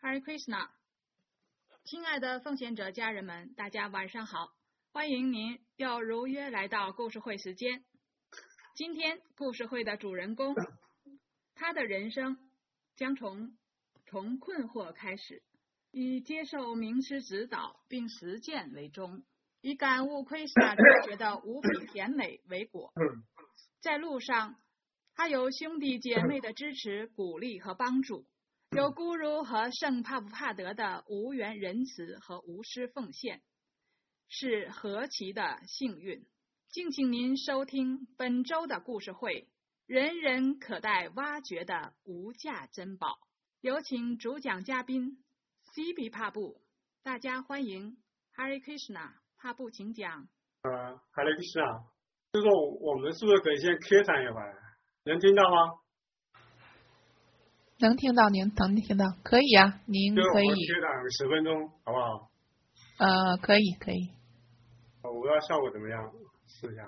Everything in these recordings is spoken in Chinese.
Hare Krishna， 亲爱的奉献者家人们，大家晚上好！欢迎您又如约来到故事会时间。今天故事会的主人公，他的人生将从困惑开始，以接受名师指导并实践为终，以感悟Krishna哲学的无比甜美为果。在路上，他有兄弟姐妹的支持、鼓励和帮助。有Guru和圣帕布帕德的无缘仁慈和无私奉献，是何其的幸运！敬请您收听本周的故事会，人人可待挖掘的无价珍宝。有请主讲嘉宾 CB 帕布，大家欢迎 Hare Krishna， 帕布请讲。 Hare Krishna， 这个我们是不是可以先开场一会儿？能听到吗？ 能听到，您能听到，可以啊，您可以。 就我们10分钟，好不好？ 可以可以。 我不知道效果怎么样，试一下。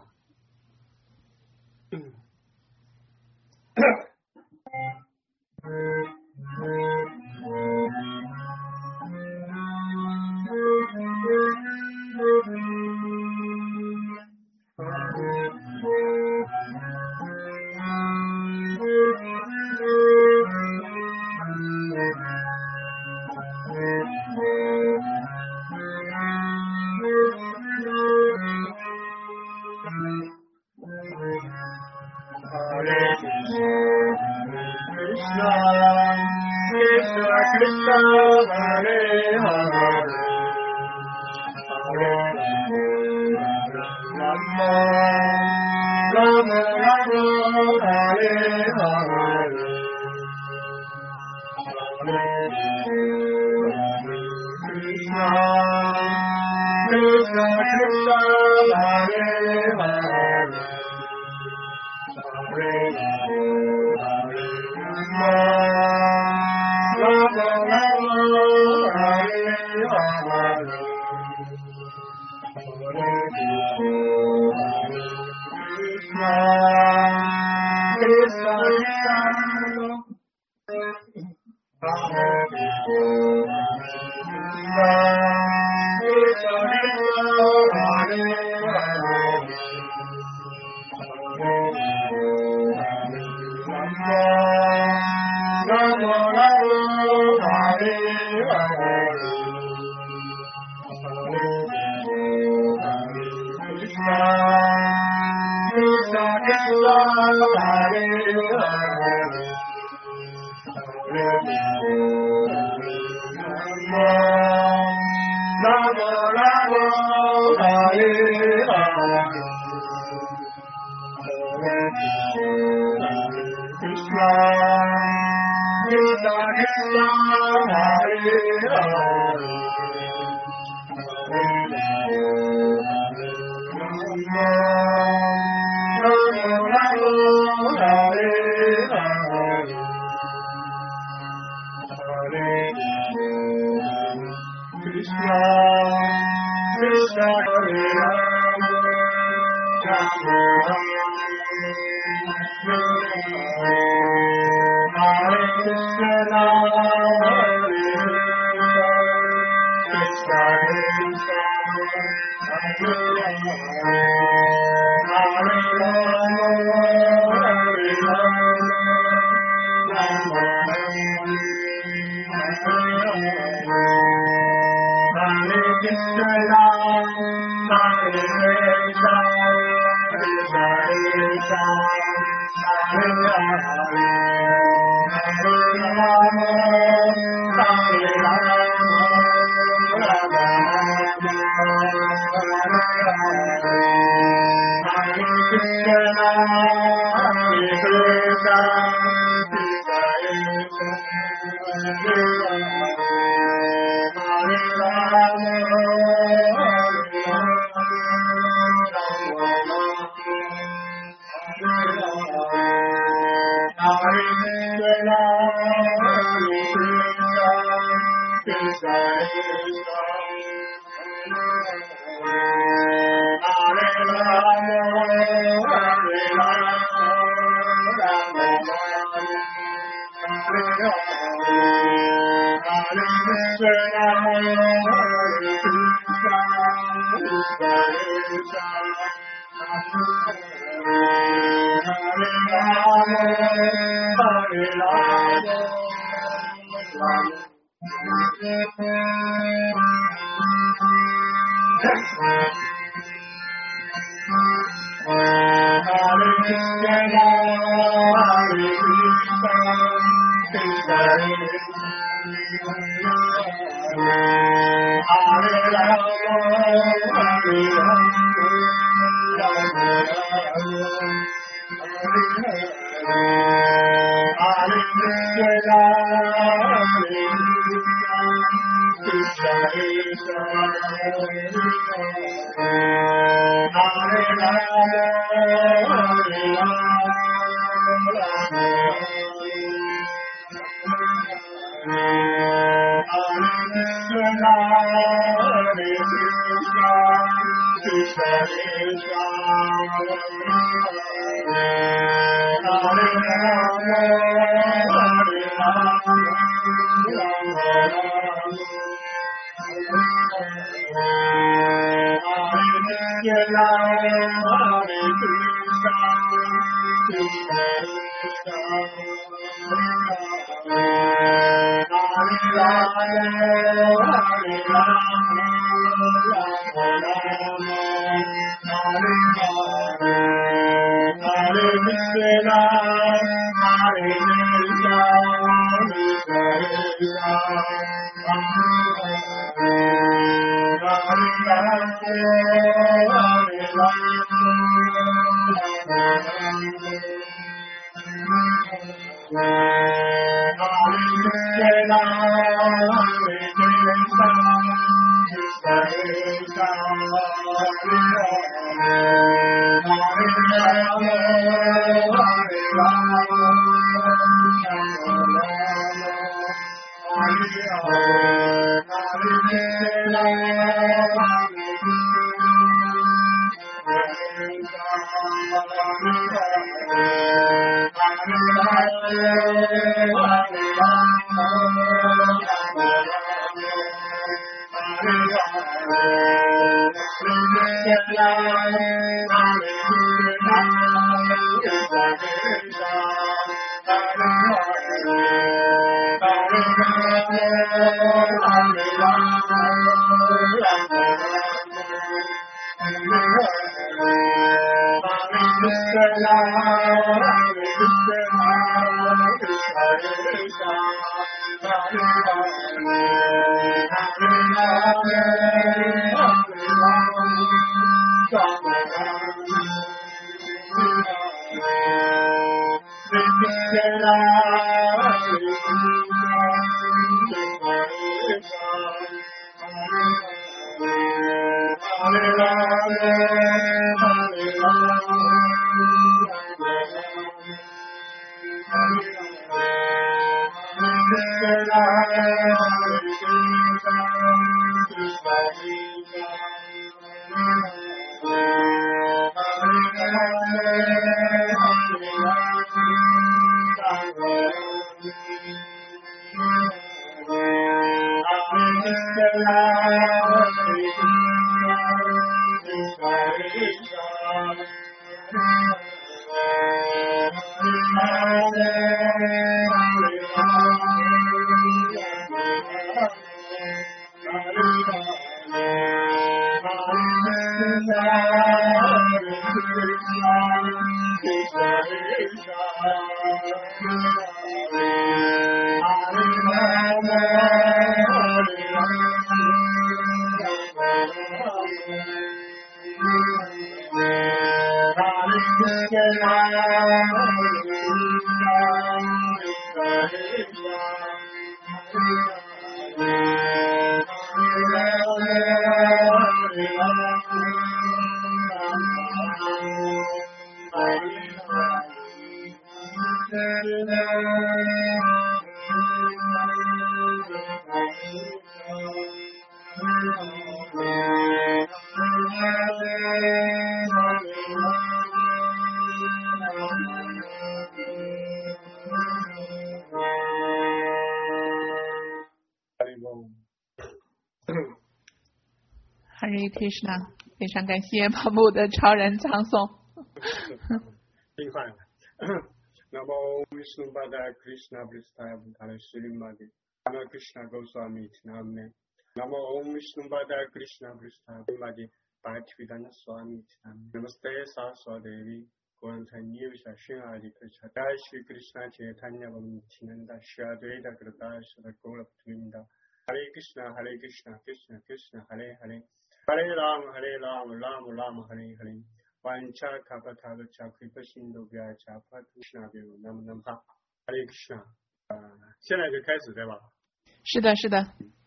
Hare Krishna， 非常感谢宝木的超人唱诵。 尽快了。Namo Vishnu Padaya Krishna Pristaya Bhutale Srimadi Namo Krishna Goswami Namne Namo Vishnu Padaya Krishna Pristaya Bhutale Bhaktivedanta Swami Namne Namaste Saraswati Gaurantanya Vishashina Krishna Jai Shri Krishna Chaitanya Nityananda Shri Advaita Gadadhara Srila Gaurabhakta Hare Krishna Hare Krishna Krishna Krishna Hare Hare Hare Rama Rama Rama Hare Hare Vancha Kapatha Chakripa Sindhu Vyacha Krishna Dev Nam Nam Ha Hare Krishna。现在就开始对吧？ 是的，是的。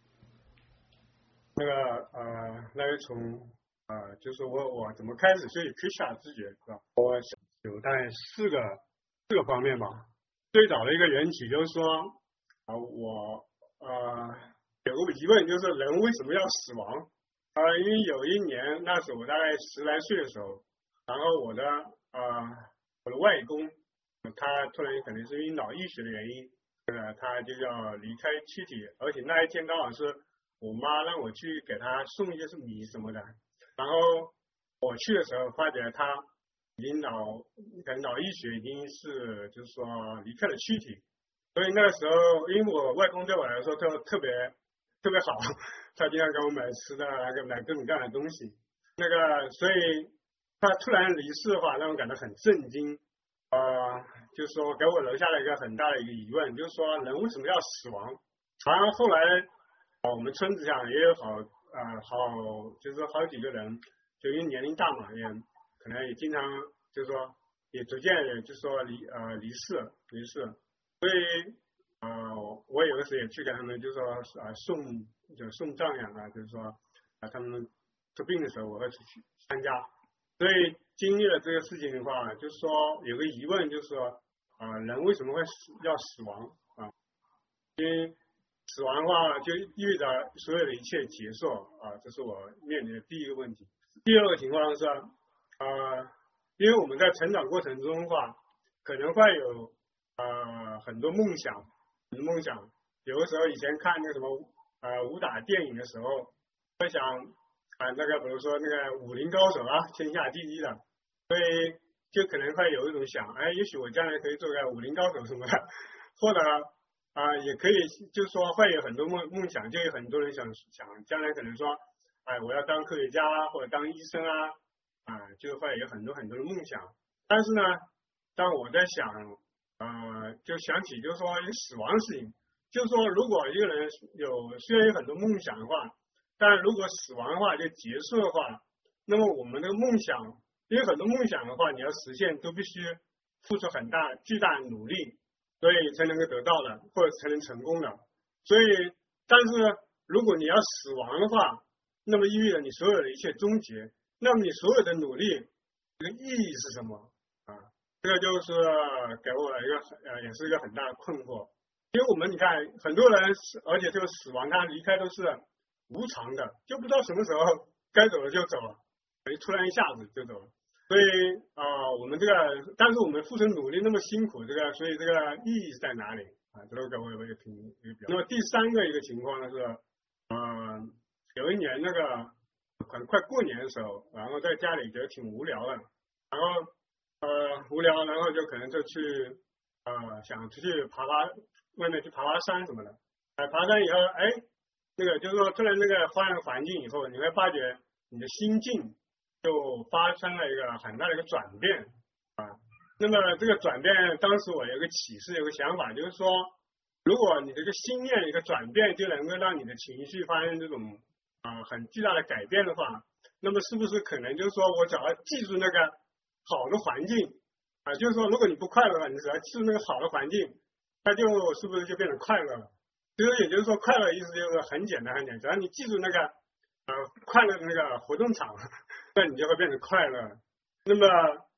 那个从就是我怎么开始学习 Krishna 知觉是吧？我有大概四个方面吧。最早的一个缘起就是说我有个疑问，就是人为什么要死亡？因为有一年那时候我大概10来岁的时候。然后我的外公，他突然可能是因脑溢血的原因，他就要离开躯体，而且那一天刚好是我妈让我去给他送一些是米什么的，然后我去的时候发觉他已经脑溢血已经是就是说离开了躯体，所以那个时候因为我外公对我来说特别好，他经常给我买吃的，买各种各样的东西，所以。他突然离世的话，让我感到很震惊，就是说给我留下了一个很大的一个疑问，就是说人为什么要死亡？然后后来我们村子上也有就是说好几个人，就因为年龄大嘛，也可能也经常就是说也逐渐就是说离世，所以我有的时候也去给他们就是说送葬养啊，就是说他们出殡的时候我会去参加。所以经历了这个事情的话，就是说有个疑问，就是说人为什么会要死亡啊？因为死亡的话就意味着所有的一切结束啊，这是我面临的第一个问题。第二个情况是因为我们在成长过程中的话，可能会有很多梦想，有的时候以前看那个什么武打电影的时候，会想。比如说那个武林高手啊，天下第一的，所以就可能会有一种想，也许我将来可以做个武林高手什么的，或者也可以，就是说会有很多梦想，就有很多人想将来可能说，我要当科学家或者当医生就会有很多的梦想。但是呢，当我在想，就想起就是说死亡的事情，就是说如果一个人虽然有很多梦想的话。但如果死亡的话就结束的话，那么我们的梦想，因为很多梦想的话，你要实现都必须付出巨大的努力，所以才能够得到的，或者才能成功的。所以，但是如果你要死亡的话，那么意味着你所有的一切终结，那么你所有的努力，这个意义是什么这个就是给我一个也是一个很大的困惑。因为我们你看很多人，而且这个死亡他离开都是。无常的，就不知道什么时候该走了就走了，突然一下子就走了。所以我们但是我们付出努力那么辛苦，所以这个意义是在哪里这个给我有一个表。那么第三个一个情况呢是，有一年快过年的时候，然后在家里觉得挺无聊的，然后无聊，然后就可能就去想出去外面去爬山什么的，爬山以后就是说，突然换了环境以后，你会发觉你的心境就发生了一个很大的一个转变那么这个转变，当时我有一个启示，有个想法，就是说，如果你这个心念一个转变，就能够让你的情绪发生这种很巨大的改变的话，那么是不是可能就是说我只要记住那个好的环境就是说，如果你不快乐的话，你只要记住那个好的环境，它是不是就变得快乐了？其实也就是说，快乐的意思就是很简单，只要你记住那个快乐的那个活动场，那你就会变得快乐。那么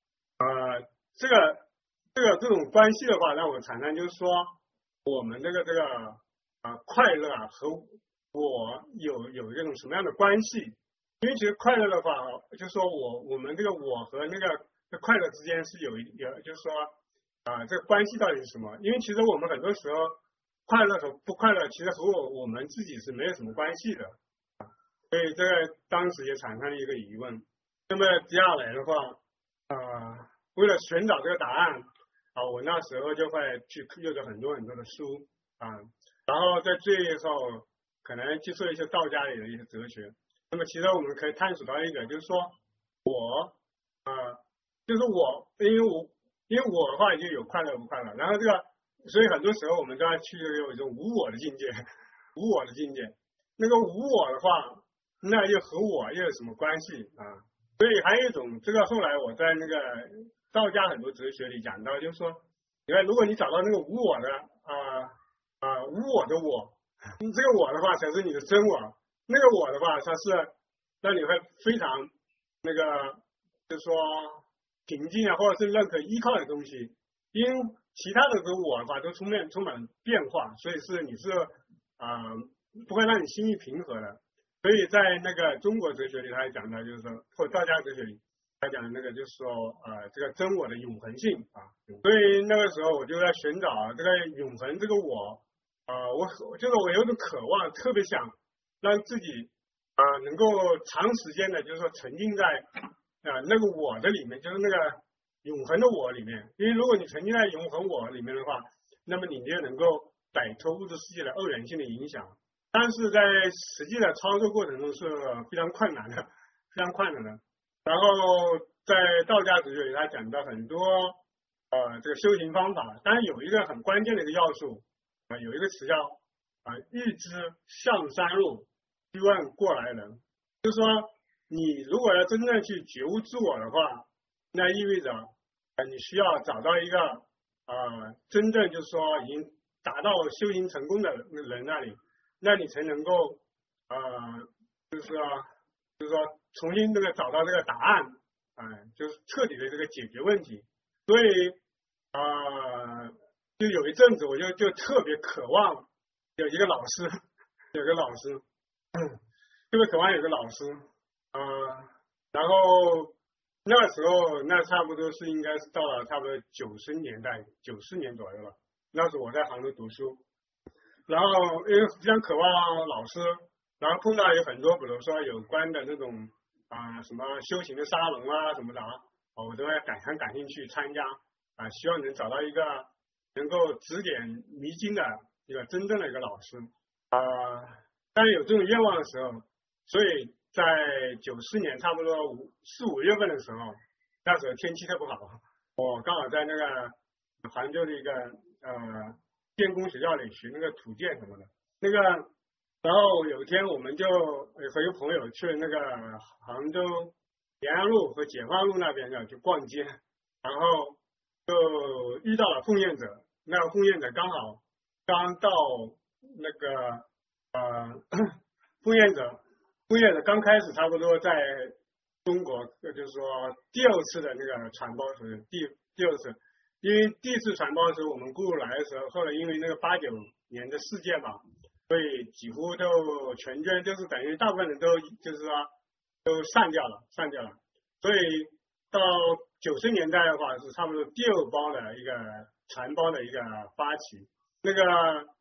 这种关系的话，让我产生就是说，我们这个快乐和我有这种什么样的关系？因为其实快乐的话，就是说我们我和快乐之间是有就是说这个关系到底是什么？因为其实我们很多时候。快乐和不快乐其实和我们自己是没有什么关系的所以这个当时也产生了一个疑问。那么接下来的话，为了寻找这个答案我那时候就会去阅读很多很多的书然后在最后可能接触一些道家里的一些哲学。那么其实我们可以探索到一个，就是说就是因为我的话就有快乐不快乐，然后所以很多时候我们都要去有一种无我的境界，无我的境界。那个无我的话，那又和我又有什么关系所以还有一种，这个后来我在那个道家很多哲学里讲到，就是说，你看，如果你找到那个无我的无我的我，这个我的话才是你的真我，那个我的话，它是让你会非常那个，就是说平静或者是任何依靠的东西，因为其他的这个我的话都充满了变化，所以你是不会让你心意平和的。所以在那个中国哲学里，他也讲到，就是说，或者道家哲学里，他讲的那个就是说，这个真我的永恒性所以那个时候我就在寻找这个永恒这个我，我有种渴望，特别想让自己能够长时间的，就是说沉浸在那个我的里面，就是那个永恒的我里面。因为如果你沉浸在永恒我里面的话，那么你就能够摆脱物质世界的二元性的影响。但是在实际的操作过程中是非常困难的，非常困难的。然后在道家哲学里，他讲到很多这个修行方法，当然有一个很关键的一个要素有一个词叫欲知向山路，须问过来人。就是说，你如果要真正去觉悟自我的话，那意味着你需要找到一个真正就是说已经达到修行成功的人那里。那你才能够就是说重新这个找到这个答案就是彻底的这个解决问题。所以就有一阵子我就特别渴望有一个老师，特别渴望有个老师然后那时候那差不多是应该是到了差不多90年左右了。那时候我在杭州读书。然后因为非常渴望老师，然后碰到有很多比如说有关的那种什么修行的沙龙什么的我都会很感兴趣参加希望能找到一个能够指点迷津的一个真正的一个老师当然有这种愿望的时候，所以在94年差不多4、5月份的时候，那时候天气特不好，我刚好在那个杭州的一个电工学校里学那个土建什么的然后有一天我们就和一个朋友去了那个杭州延安路和解放路那边去逛街，然后就遇到了奉献者。那个奉献者刚好刚到那个奉献者刚开始差不多在中国就是说第2次的那个传播时第2次。因为第1次传播的时候，我们顾来的时候，后来因为那个89年的事件所以几乎都全军就是等于大部分人都就是说都散掉了。所以到90年代的话，是差不多第2波的一个传播的一个发起。那个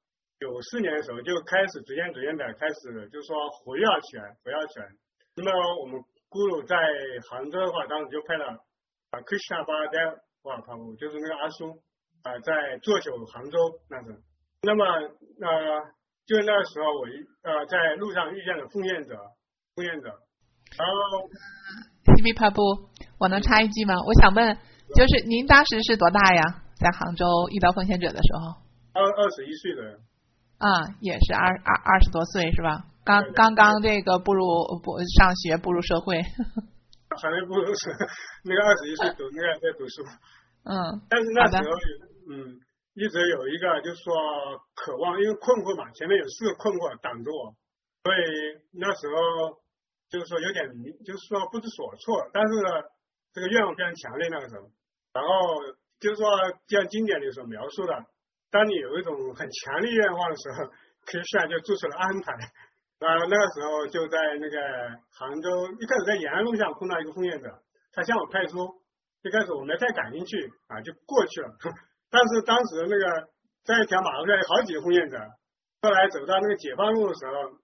94年的时候就开始逐渐的开始就是说活跃起来。那么我们咕噜在杭州的话，当时就派了Krishna Baladev就是那个阿叔在坐守杭州那时候。那么就那时候我在路上遇见了奉献者，然后 CB 帕布，我能插一句吗？我想问，就是您当时是多大呀？在杭州遇到奉献者的时候 ？21岁的。 也是20多岁是吧？刚这个上学步入社会。 还没步入那个21岁在读书。但是那时候一直有一个就是说渴望，因为困惑嘛，前面有4个困惑挡着我，所以那时候就是说有点就是说不知所措，但是呢这个愿望非常强烈那个时候。然后就是说像经典里所描述的，当你有一种很强烈愿望的时候，Krishna就做出了安排。那个时候就在那个杭州，一开始在延安路上碰到一个奉献者，他向我派书，一开始我没太感兴趣就过去了。但是当时那个在一条马路上有好几个奉献者，后来走到那个解放路的时候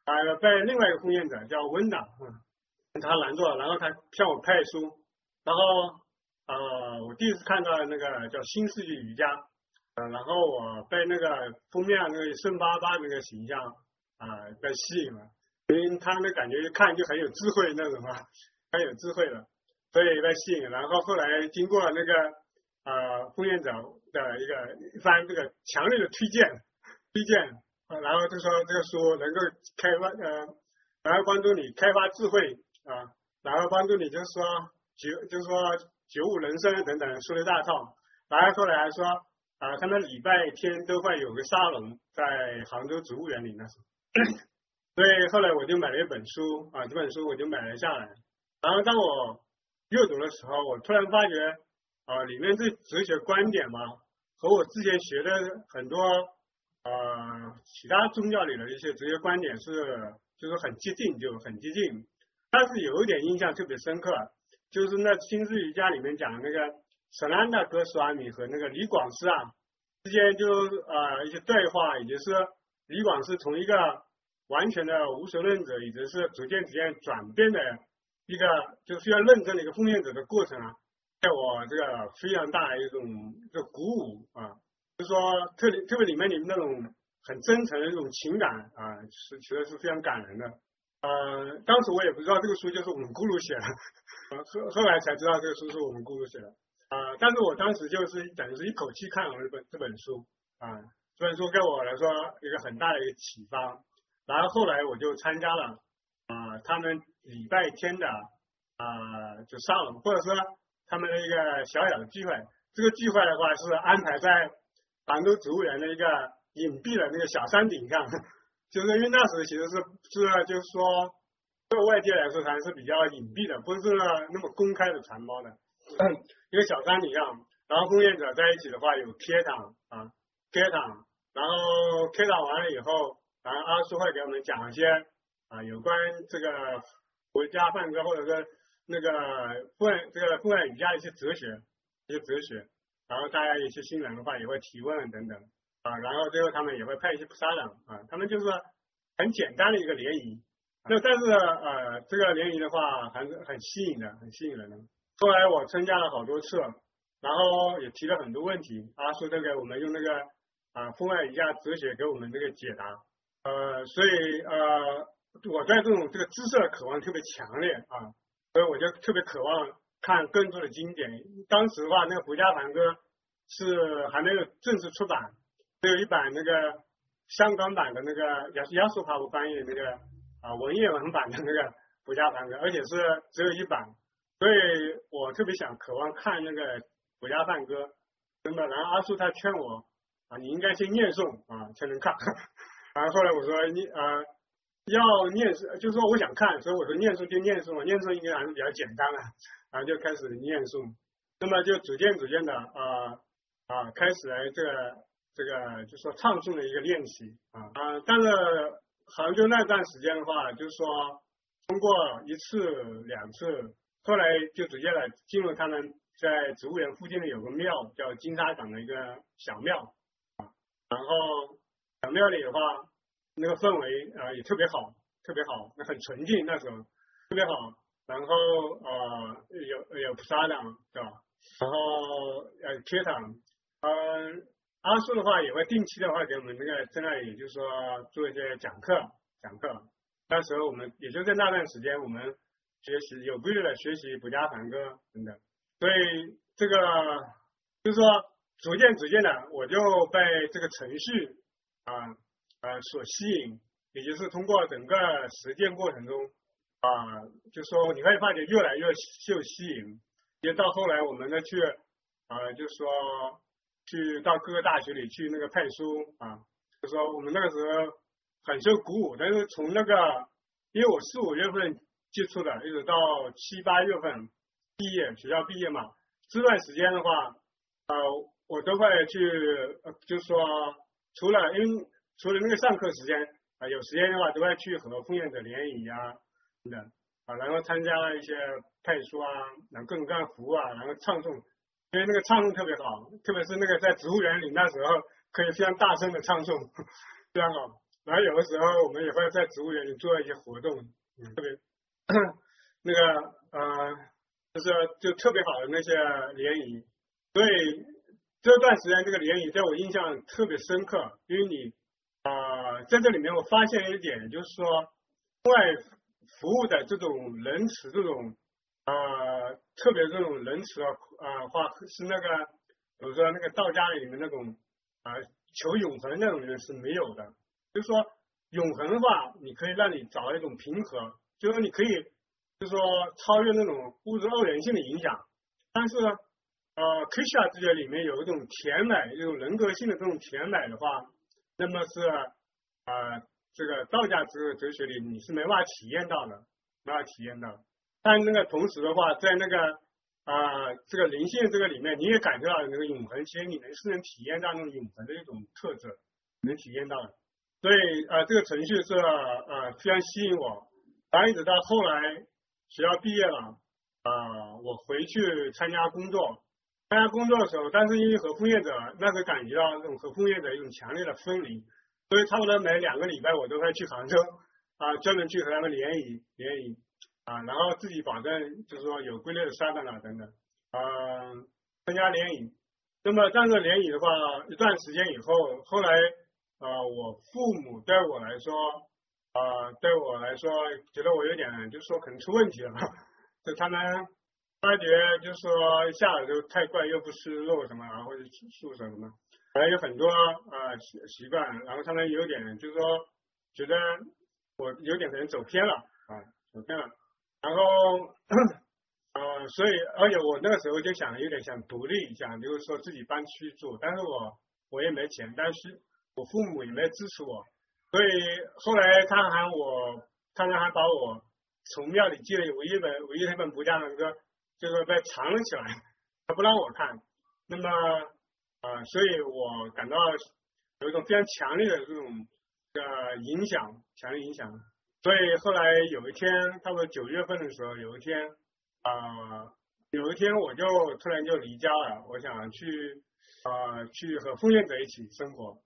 被另外一个奉献者叫温达，他拦住了，然后他向我派书，然后我第一次看到那个叫新世纪瑜伽，然后我被那个封面那个圣巴巴那个形象被吸引了，因为他那感觉一看就很有智慧那种很有智慧的，所以被吸引。然后后来经过那个奉献者的一番这个强烈的推荐，然后就说这个书能够开发然后帮助你开发智慧然后帮助你就是说觉悟人生等等说了一大套。然后后来还说他们礼拜天都会有个沙龙在杭州植物园里那时候，所以后来我就买了一本书这本书我就买了下来。然后当我阅读的时候，我突然发觉里面这哲学观点嘛，和我之前学的很多其他宗教里的一些哲学观点就是很接近，但是有一点印象特别深刻，就是那新世瑜伽里面讲那个舍兰达哥斯瓦米和那个李广师之间就一些对话，也就是李广师从一个完全的无神论者，也就是逐渐转变的一个就需要认证的一个奉献者的过程在我这个非常大的一种鼓舞就是说特别里面那种很真诚的这种情感其实是非常感人的。当时我也不知道这个书就是我们咕噜写的，后来才知道这个书是我们咕噜写的但是我当时就是等于是一口气看完这本书这本书给我来说一个很大的一个启发。然后后来我就参加了他们礼拜天的就沙龙，或者说他们的一个小小的聚会。这个聚会的话是安排在杭州植物园的一个隐蔽的那个小山顶上，就是因为那时候其实是就是说对外界来说还是比较隐蔽的，不是那么公开的传播的一个小山顶上。然后奉献者在一起的话有贴堂，然后贴堂完了以后，然后阿叔会给我们讲一些有关这个国家梵歌或者说那个奉献瑜伽的一些哲学，然后大家一些新人的话也会提问等等然后最后他们也会派一些菩萨长他们就是很简单的一个联谊。那但是这个联谊的话还是很吸引人的。后来我参加了好多次，然后也提了很多问题，阿叔都给我们用那个奉献瑜伽哲学给我们这个解答。所以我对这个知识的渴望特别强烈所以我就特别渴望看更多的经典。当时的话那个《佛家梵歌》是还没有正式出版，只有一版那个香港版的那个亚苏帕布翻译的那个文言文版的那个《佛家梵歌》，而且是只有一版，所以我特别渴望看那个《佛家梵歌》。那么然后阿叔他劝我你应该先念诵才能看然后后来我说你要念诵，就是说我想看，所以我说念诵就念诵，念诵应该还是比较简单的然后就开始念诵。那么就逐渐的开始来这个就是说唱诵的一个练习但是杭州那段时间的话，就是说通过一次两次，后来就逐渐的进入他们在植物园附近的有个庙叫金沙港的一个小庙然后小庙里的话那个氛围也特别好，那很纯净，那时候特别好。然后有菩萨长对吧，然后贴堂阿叔的话也会定期的话给我们那个在那里就是说做一些讲课。那时候我们也就在那段时间我们有规律的学习佛家梵歌等等，所以这个就是说逐渐的我就被这个程序所吸引，也就是通过整个实践过程中就说你会发觉越来越受吸引，也到后来我们呢去就是说去到各个大学里去那个派书就说我们那个时候很受鼓舞。但是从那个因为我4、5月份接触的，一直到7、8月份学校毕业嘛，这段时间的话我都会去就是说除了那个上课时间有时间的话都会去和奉献者联谊等等然后参加了一些派书然后各种各样的服务然后唱诵，因为那个唱诵特别好，特别是那个在植物园里那时候可以非常大声的唱诵非常好。 然后有的时候我们也会在植物园里做一些活动，特别那个就特别好的那些联谊，所以这段时间这个联谊在我印象特别深刻，因为你在这里面我发现一点，就是说外服务的这种仁慈，这种特别这种仁慈的话是那个，比如说那个道家里面那种求永恒那种人是没有的。就是说永恒的话，你可以让你找到一种平和，就是说你可以就是说超越那种物质二元性的影响。但是Krishna 哲学里面有一种甜美，一种人格性的这种甜美的话，那么是这个道家哲学里你是没办法体验到的，没办法体验到的。但那个同时的话，在那个这个灵性这个里面，你也感受到那个永恒，其实你是能体验到那种永恒的一种特质，能体验到的。所以这个程序是非常吸引我。然后一直到后来学校毕业了，我回去参加工作的时候，但是因为和枫叶者那时候感觉到这种和枫叶者一种强烈的分离，所以差不多每2个礼拜我都会去杭州专门去和他们联谊然后自己保证就是说有规律的上班等等参加联谊。那么这样的联谊的话，一段时间以后，后来我父母对我来说觉得我有点就是说可能出问题了，就他们发觉就是说下来就太怪，又不吃肉什么，然后或者素食什么，反正有很多习惯，然后他们有点就是说觉得我有点可能走偏了，然后所以而且我那个时候就有点想独立一下，就是说自己搬出去住，但是我也没钱，但是我父母也没支持我，所以后来他们还把我从庙里借了唯一的一本不加的歌，就是被藏了起来，他不让我看。那么所以我感到有一种非常强烈的这种强烈影响。所以后来有一天，差不多9月份的时候，有一天我就突然就离家了，我想去和枫叶者一起生活。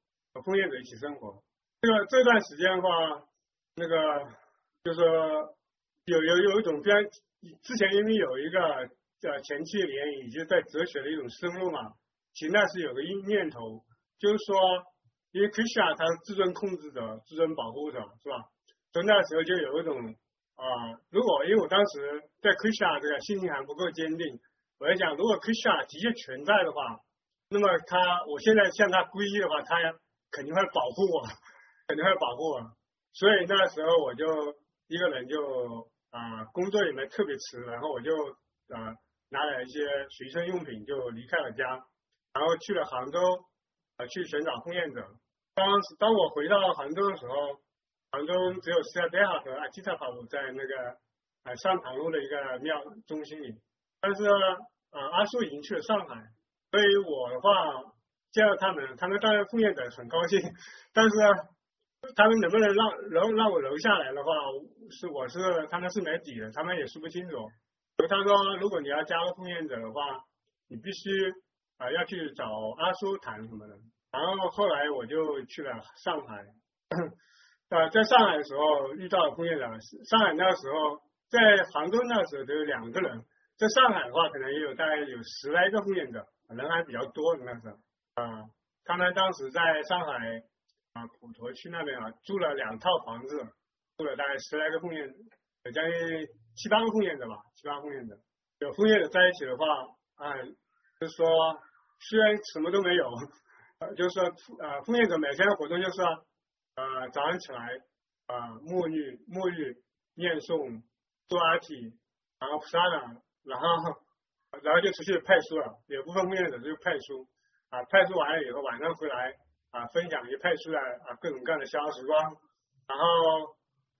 这段时间的话，那个就是有一种非常之前因为有一个前期联谊，就是在哲学的一种深入嘛，其实那是有个念头，就是说，因为 Krishna 他是至尊控制者、至尊保护者，是吧？所以那时候就有一种如果因为我当时对 Krishna 这个信心还不够坚定，我在想，如果 Krishna 的确存在的话，那么我现在向他皈依的话，他肯定会保护我。所以那时候我就一个人就工作也没特别迟，然后我就拿了一些随身用品就离开了家，然后去了杭州去寻找枫叶者。当我回到杭州的时候，杭州只有Siddhartha和Ajita在那个上塘路的一个庙中心里，但是阿苏已经去了上海，所以我的话见到他们当然枫叶者很高兴，但是他们能不能让我留下来的话，他们是没底的，他们也说不清楚。所以他说，如果你要加入枫叶者的话，你必须要去找阿苏谈什么的。然后后来我就去了上海，在上海的时候遇到了枫叶者。上海那时候，在杭州那时候只有2个人，在上海的话可能也大概有10来个枫叶者，人还比较多的那时候他们当时在上海普陀区那边租了2套房子，住了大概10来个枫叶者，有将近7、8个枫叶者吧，7、8个枫叶者。有枫叶者在一起的话就是说虽然什么都没有，就是说枫叶者每天的活动就是早上起来沐浴、念诵、做阿体，然后菩萨呢，然后就出去派书了。有部分枫叶者就派书派书完了以后晚上回来分享一些派出来各种各样的逍遥时光，然后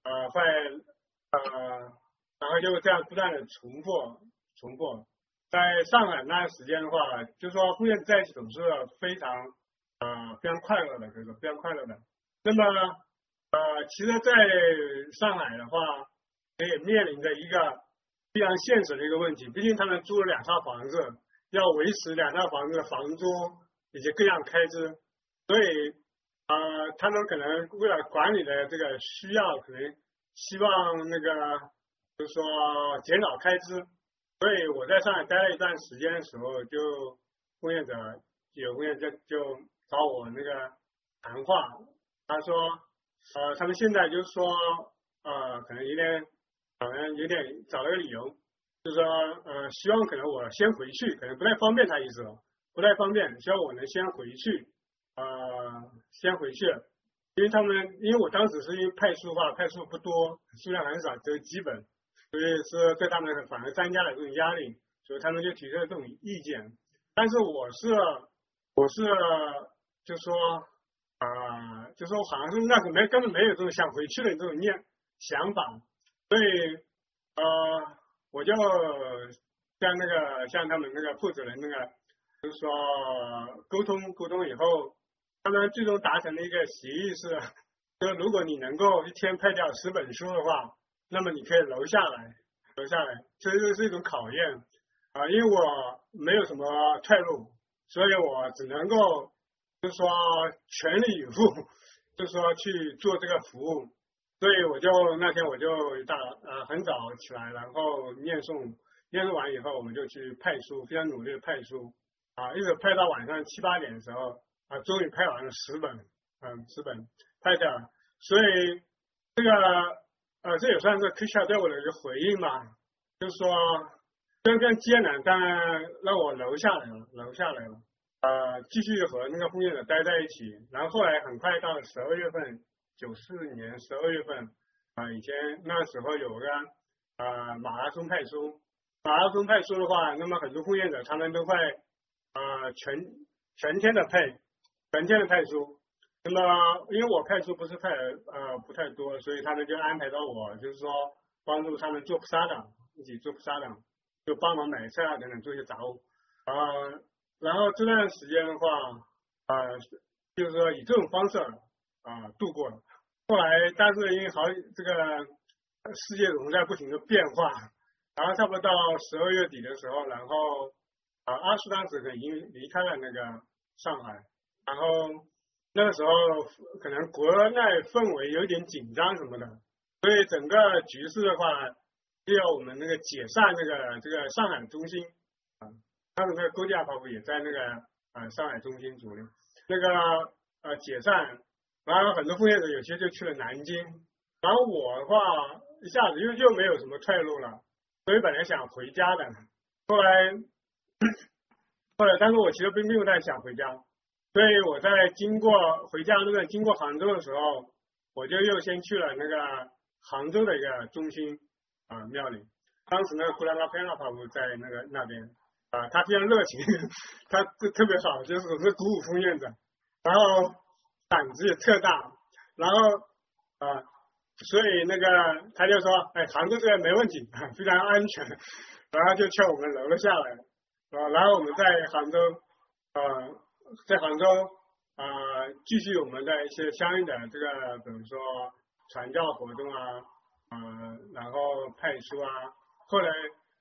然后就这样不断的重复。在上海那段时间的话，就是说枫叶在一起总是非常快乐的，可以说非常快乐的。那么其实在上海的话，也面临着一个非常现实的一个问题，毕竟他们租了2套房子，要维持2套房子的房租以及各样开支，所以他们可能为了管理的这个需要，可能希望那个就是说减少开支，所以我在上海待了一段时间的时候，就奉献者就找我那个谈话，他说他们现在就是说可能有点找了个理由，就是说希望可能我先回去，可能不太方便，他意思不太方便，希望我能先回去。因为我当时是因为派数不多，数量很少，只有基本，所以是对他们反而增加了这种压力，所以他们就提出了这种意见。但是我是就说就说好像是那个根本没有这种想回去的这种想法，所以我就像他们那个负责人那个就是说沟通以后。他们最终达成的一个协议是，说如果你能够一天派掉10本书的话，那么你可以留下来，这就是一种考验因为我没有什么退路，所以我只能够就是说全力以赴，就是说去做这个服务，所以那天我就很早起来，然后念诵完以后，我们就去派书，非常努力的派书一直派到晚上7、8点的时候。终于派完了10本，10本派掉了，所以这也算是Krishna对我的一个回应吧，就是说非常艰难，但让我留下来了，继续和那个奉献者待在一起，然后后来很快到了12月份，94年12月份以前那时候有个马拉松派书的话，那么很多奉献者他们都会全天的派书，那么因为我派书不太多，所以他们就安排到我，就是说帮助他们做prasadam，一起做prasadam，就帮忙买菜等等做一些杂物然后这段时间的话就是说以这种方式度过了。后来但是因为这个世界总在不停的变化，然后差不多到12月底的时候，然后阿叔当时已经离开了那个上海。然后那个时候可能国内氛围有点紧张什么的，所以整个局势的话，就要我们那个解散这个上海中心当时那个勾践法也在那个上海中心组里，那个解散，然后很多奉献者有些就去了南京，然后我的话一下子又没有什么退路了，所以本来想回家的，后来但是我其实并没有太想回家。所以我在回家路上经过杭州的时候，我就又先去了那个杭州的一个中心庙里。当时那个库拉拉佩拉帕布在那边他非常热情，他特别好，就是鼓舞奉献者，然后胆子也特大，然后所以那个他就说，杭州这边没问题，非常安全，然后就劝我们留了下来然后我们在杭州继续我们的一些相应的这个，比如说传教活动然后派书后来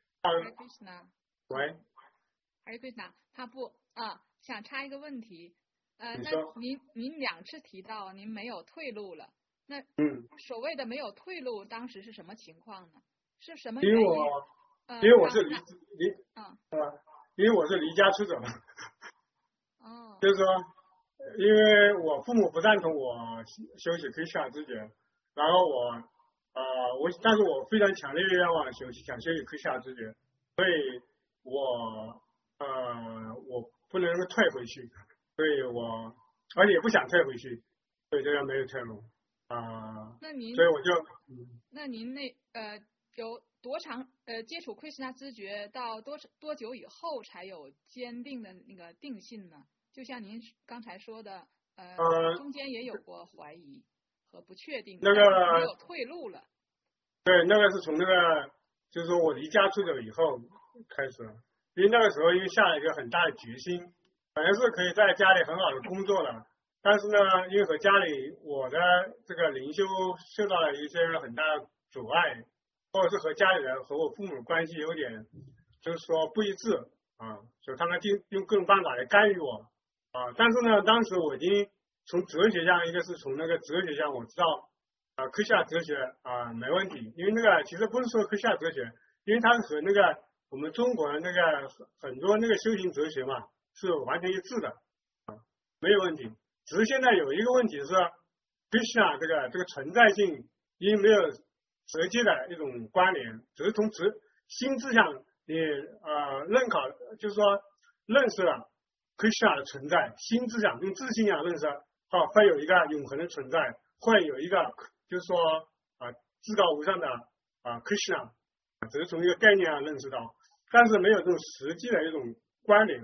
喂 Hare Krishna， 他不想插一个问题那您2次提到您没有退路了，那所谓的没有退路，当时是什么情况呢？是什么原因？ 因为我是离家出走了。就是说，因为我父母不赞同我修习Krishna知觉，然后但是我非常强烈的愿望想修习Krishna知觉，所以我不能退回去，所以而且也不想退回去，所以这样没有退路所以我就那您有多长接触Krishna知觉到多久以后才有坚定的那个定性呢？就像您刚才说的中间也有过怀疑和不确定，没有退路了。 对，那个是从就是说我离家出走以后开始，因为那个时候因为下了一个很大的决心，本来是可以在家里很好的工作的，但是呢，因为和家里我的这个灵修受到了一些很大的阻碍，或者是和家里人和我父母的关系有点就是说不一致所以他们用各种办法来干预我但是呢，当时我已经从哲学上，一个是从那个哲学上，我知道科学哲学没问题，因为那个其实不是说科学哲学，因为它和那个我们中国的那个很多那个修行哲学嘛是完全一致的没有问题。只是现在有一个问题是科学这个存在性因为没有直接的一种关联，只是从心智上你认可，就是说认识了科学的存在，心智上用自信上认识会有一个永恒的存在，会有一个就是说至高无上的科学只是从一个概念上认识到，但是没有这种实际的一种关联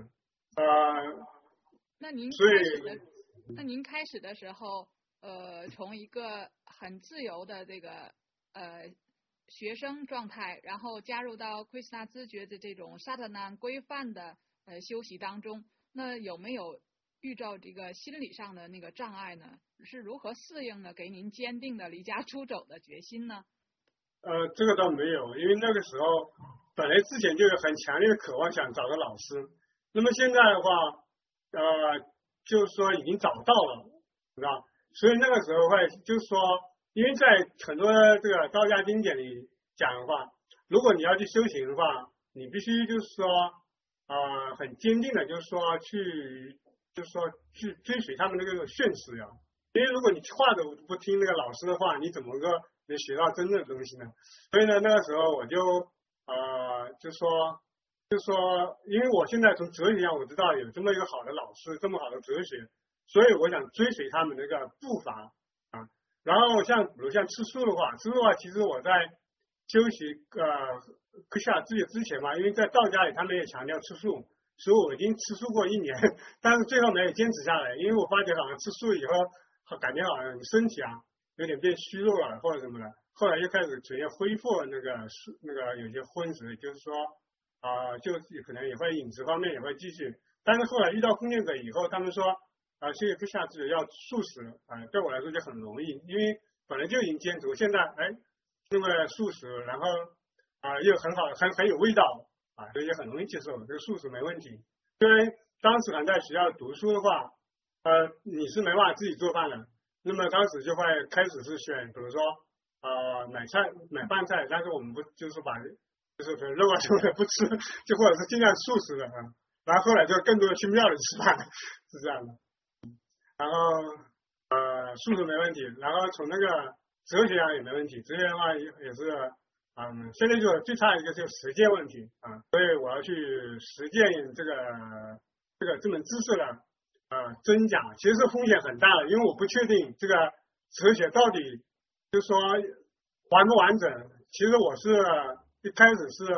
那您开始的时候从一个很自由的这个学生状态，然后加入到奎斯纳知觉的这种萨特纳规范的修习当中，那有没有遇到这个心理上的那个障碍呢？是如何适应的，给您坚定的离家出走的决心呢？ 这个倒没有，因为那个时候本来之前就有很强烈的渴望想找个老师，那么现在的话就是说已经找到了，知道？所以那个时候会就是说，因为在很多这个道家经典里讲的话，如果你要去修行的话，你必须就是说很坚定的，就是说去追随他们那个训示呀。因为如果你话都不听那个老师的话，你怎么个能学到真正的东西呢？所以呢，那个时候我就就说，因为我现在从哲学上我知道有这么一个好的老师，这么好的哲学，所以我想追随他们那个步伐然后比如像吃素的话，其实我在修习科学知觉之前嘛，因为在道家里他们也强调吃素，所以我已经吃素过1年，但是最后没有坚持下来，因为我发觉好像吃素以后感觉好像身体有点变虚弱了或者什么的，后来又开始逐渐恢复那个有些荤食，就是说就可能也会饮食方面也会继续，但是后来遇到封建者以后，他们说修习科学知觉要素食对我来说就很容易，因为本来就已经坚持，我现在那么素食，然后又很好很有味道所以也很容易接受，这个素食没问题。因为当时还在学校读书的话你是没办法自己做饭的，那么当时就会开始是选比如说买饭菜，但是我们不就是把就是肉什么的不吃，就或者是尽量素食的然后后来就更多的去庙里吃饭，是这样的。然后素食没问题，然后从那个哲学上也没问题，哲学的话也是现在就最差一个就是实践问题所以我要去实践这门知识的真假，其实风险很大的，因为我不确定这个哲学到底就是说完不完整。其实我是一开始是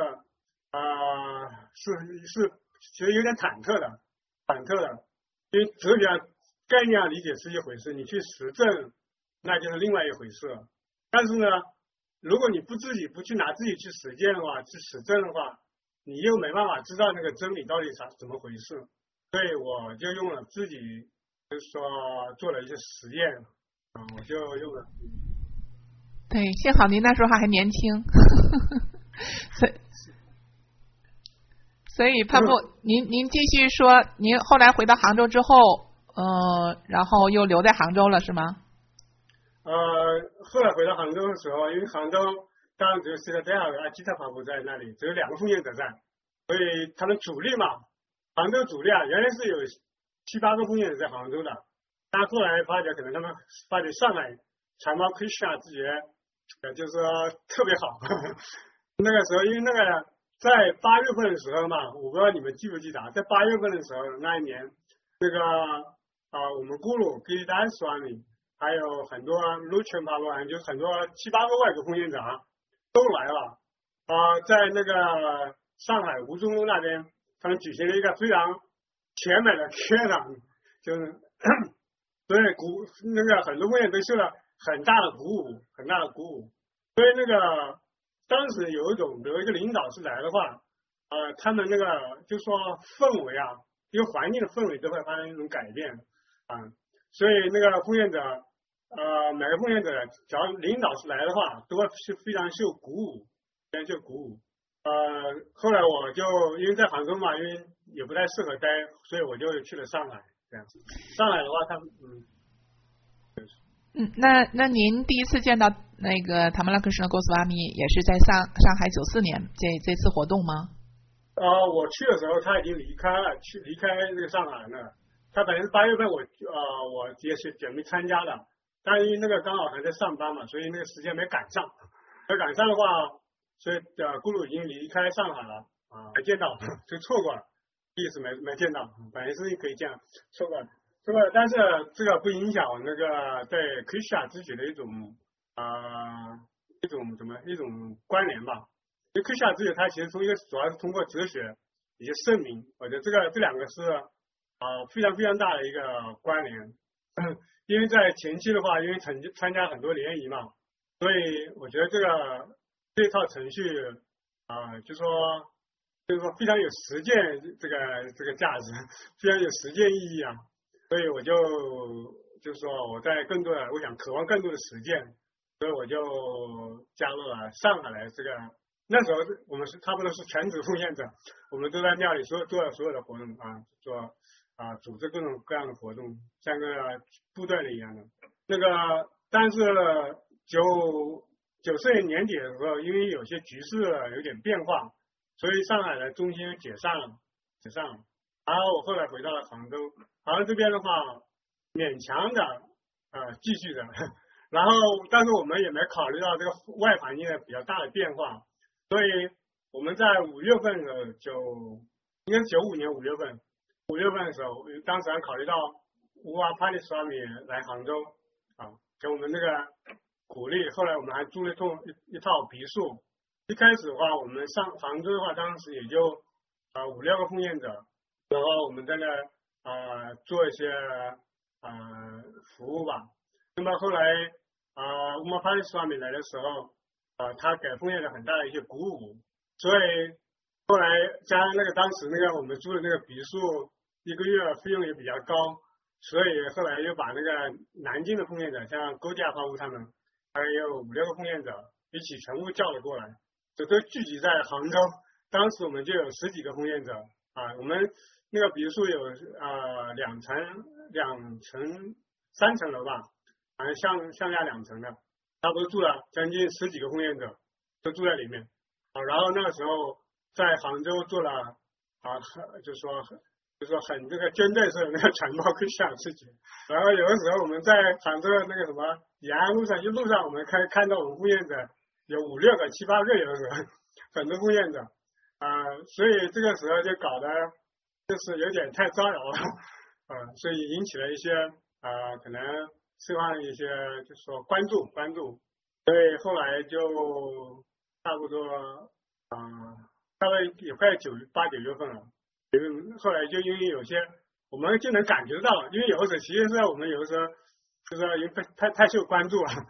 其实有点忐忑的，因为哲学概念理解是一回事，你去实证那就是另外一回事。但是呢，如果你不去拿自己去实践的话，去实证的话，你又没办法知道那个真理到底怎么回事。所以我就用了自己，就是说做了一些实验我就用了。 对，幸好您那时候还年轻，所以潘布，您继续说，您后来回到杭州之后，然后又留在杭州了是吗？ 后来回到杭州的时候，因为杭州当然只有这个阿基特帕布在那里，只有2个奉献者在，所以他们主力嘛，杭州主力原来是有7、8个奉献者在杭州的，但后来发觉可能他们发觉上海传播科学知觉就是说特别好那个时候因为那个在8月份的时候嘛，我不知道你们记不记得在8月份的时候那一年那个我们咕噜给大家说还有很多陆全帕布就是很多7、8个外国奉献者都来了在那个上海吴中路那边，他们举行了一个非常全美的开场，就是所以那个很多奉献都受了很大的鼓舞。所以那个当时有一个领导是来的话他们那个就说氛围一个环境的氛围都会发生一种改变所以那个奉献者每个奉献者只要领导是来的话都会非常受鼓舞。后来我就因为在杭州嘛，因为也不太适合待，所以我就去了上海这样子。上海的话那您第一次见到那个塔玛拉克什纳戈斯瓦米也是在上海94年这次活动吗？ 我去的时候他已经离开了，离开这个上海了。他本来是8月份我也是准备参加的，但因为那个刚好还在上班嘛，所以那个时间没赶上。没赶上的话，所以咕噜已经离开上海了没见到，就错过了，意思没见到。本来是可以见，错过了。但是这个不影响那个对克西亚之举的一种一种关联吧。因为克西亚之举它其实主要是通过哲学以及圣明，我觉得这两个是非常非常大的一个关联。因为在前期的话，因为参加很多联谊嘛，所以我觉得这套程序就是说非常有实践这个价值，非常有实践意义啊。所以我就是说我在我想渴望更多的实践，所以我就加入了上海来这个。那时候我们差不多是全职奉献者，我们都在庙里做所有的活动组织各种各样的活动，像个部队里一样的。但是94年年底的时候，因为有些局势有点变化，所以上海的中心解散了。然后我后来回到了杭州这边的话，勉强的继续的。然后，但是我们也没考虑到这个外环境的比较大的变化，所以我们在5月份的应该是95年5月份的时候，当时还考虑到乌瓦帕利斯瓦米来杭州给我们那个鼓励。后来我们还租了一套别墅。一开始的话，我们上杭州的话，当时也就5-6个奉献者，然后我们在那做一些服务吧。那么后来乌玛帕利斯瓦米来的时候他给奉献了很大的一些鼓舞，所以后来加上当时我们住的那个别墅1个月费用也比较高，所以后来又把那个南京的奉献者，像勾架花屋他们，还有5-6个奉献者一起全部叫了过来，就都聚集在杭州。当时我们就有10几个奉献者我们那个别墅有2层、3层楼吧，好像向下2层的，差不多住了将近10几个奉献者，都住在里面然后那个时候在杭州做了就是说很这个军队式的那个传播克西亚事情。然后有的时候我们在杭州的那个什么延安路上，一路上我们看到我们奉献者有5-6个、7-8个，有的时候很多奉献者所以这个时候就搞得就是有点太招摇了所以引起了一些可能希望一些就是说关注，所以后来就差不多大概也快8-9月份了。后来就因为有些我们就能感觉到，因为有的时候其实是我们有的时候就是因为太受关注了，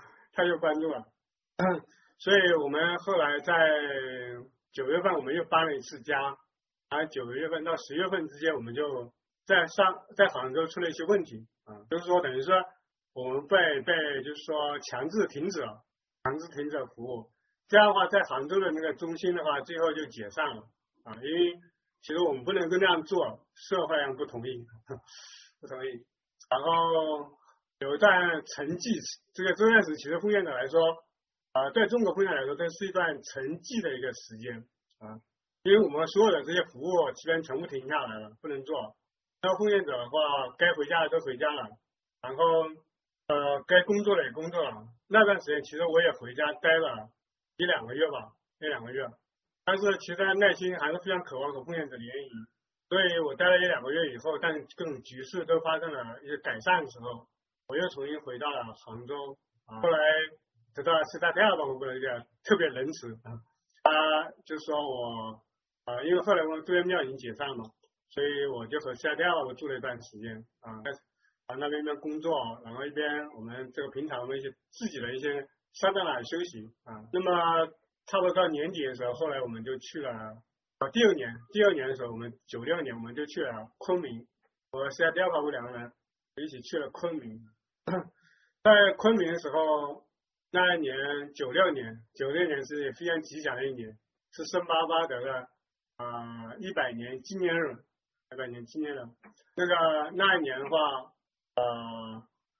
所以我们后来在9月份我们又搬了一次家，然后9月份到10月份之间，我们就在杭州出了一些问题就是说等于说我们被就是说强制停止服务。这样的话，在杭州的那个中心的话，最后就解散了因为其实我们不能够那样做，社会上不同意。然后有一段沉寂，这段时期其实奉献者来说对中国奉献来说，这是一段沉寂的一个时间因为我们所有的这些服务基本全部停下来了，不能做。那奉献者的话，该回家的都回家了，然后该工作的也工作了。那段时间其实我也回家待了1-2个月吧，1-2个月。但是其实内心还是非常渴望和奉献者联谊，所以我待了1-2个月以后，但各种局势都发生了一些改善的时候，我又重新回到了杭州后来得到斯塔特亚帮我一个特别仁慈他就说我因为后来我们住院庙已经解散了嘛，所以我就和斯塔特亚我住了一段时间那边工作，然后一边我们这个平常我们一些自己的一些上班休息那么差不多到年底的时候，后来我们就去了第二年的时候，我们96年我们就去了昆明，我和斯塔特亚我2个人一起去了昆明。在昆明的时候，那一年96年是非常吉祥的一年，是圣巴巴德的100年纪念日。那一年的话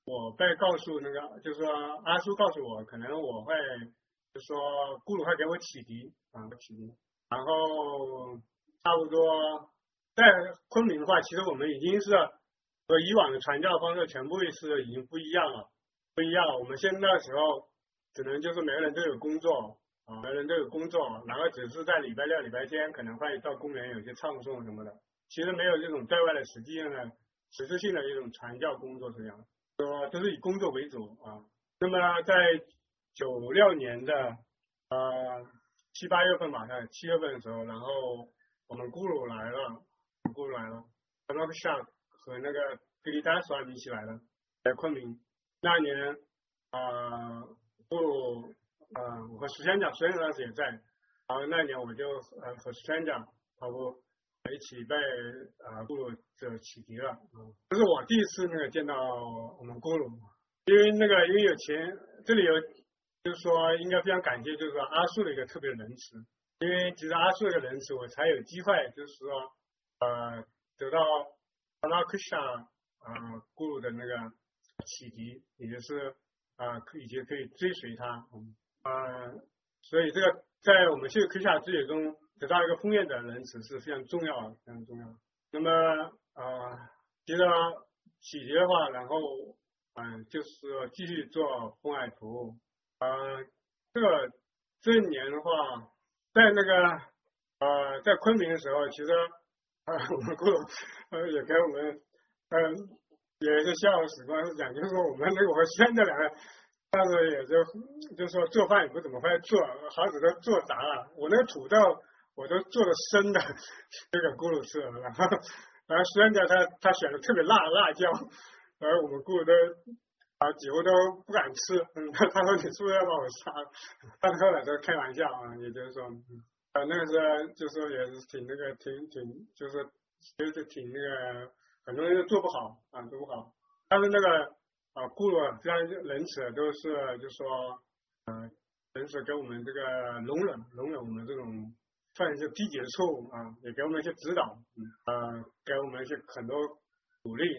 我被告诉那个，就是说阿叔告诉我，可能我会，就是说咕噜会给我启迪启迪，然后差不多在昆明的话，其实我们已经是和以往的传教方式全部是已经不一样了。我们现在那时候只能就是每个人都有工作每个人都有工作，然后只是在礼拜六、礼拜天可能会到公园有些唱诵什么的，其实没有这种对外的实质性的一种传教工作这样，都是以工作为主那么在96年的7、8月份吧，7月份的时候，然后我们咕噜来了，和那个夏和那个格里丹索一起来了，在昆明。那年咕噜我和石先长当时也在，然后那年我就和石先长一起被咕噜就启迪了这是我第一次那个见到我们咕噜，因为有钱，这里有就是说应该非常感谢就是说阿树的一个特别仁慈，因为其实阿树的一个仁慈，我才有机会就是说得到阿拉克夏咕噜的那个启迪，也就是以及可以追随他所以这个在我们修克夏之旅中得到一个封院的仁慈是非常重要的，非常重要的。那么接着启迪的话，然后就是继续做风海图这一年的话，在那个在昆明的时候，其实我们咕噜也给我们也是笑时光是讲，就是说我们那个和轩这两个，但是也就是说做饭也不怎么会做，好几个做杂了。我那个土豆我都做的生的，这个咕噜吃了，然后轩家他选的特别辣椒，然后我们咕噜都几乎都不敢吃，他说你是不是要把我杀了？他后来都开玩笑也就是说那个时候就说也是挺那个挺就是挺那个。很多人都做不好做不好，但是那个咕噜非常仁慈，都是就说仁慈给我们这个容忍我们这种算是低节处也给我们一些指导给我们一些很多鼓励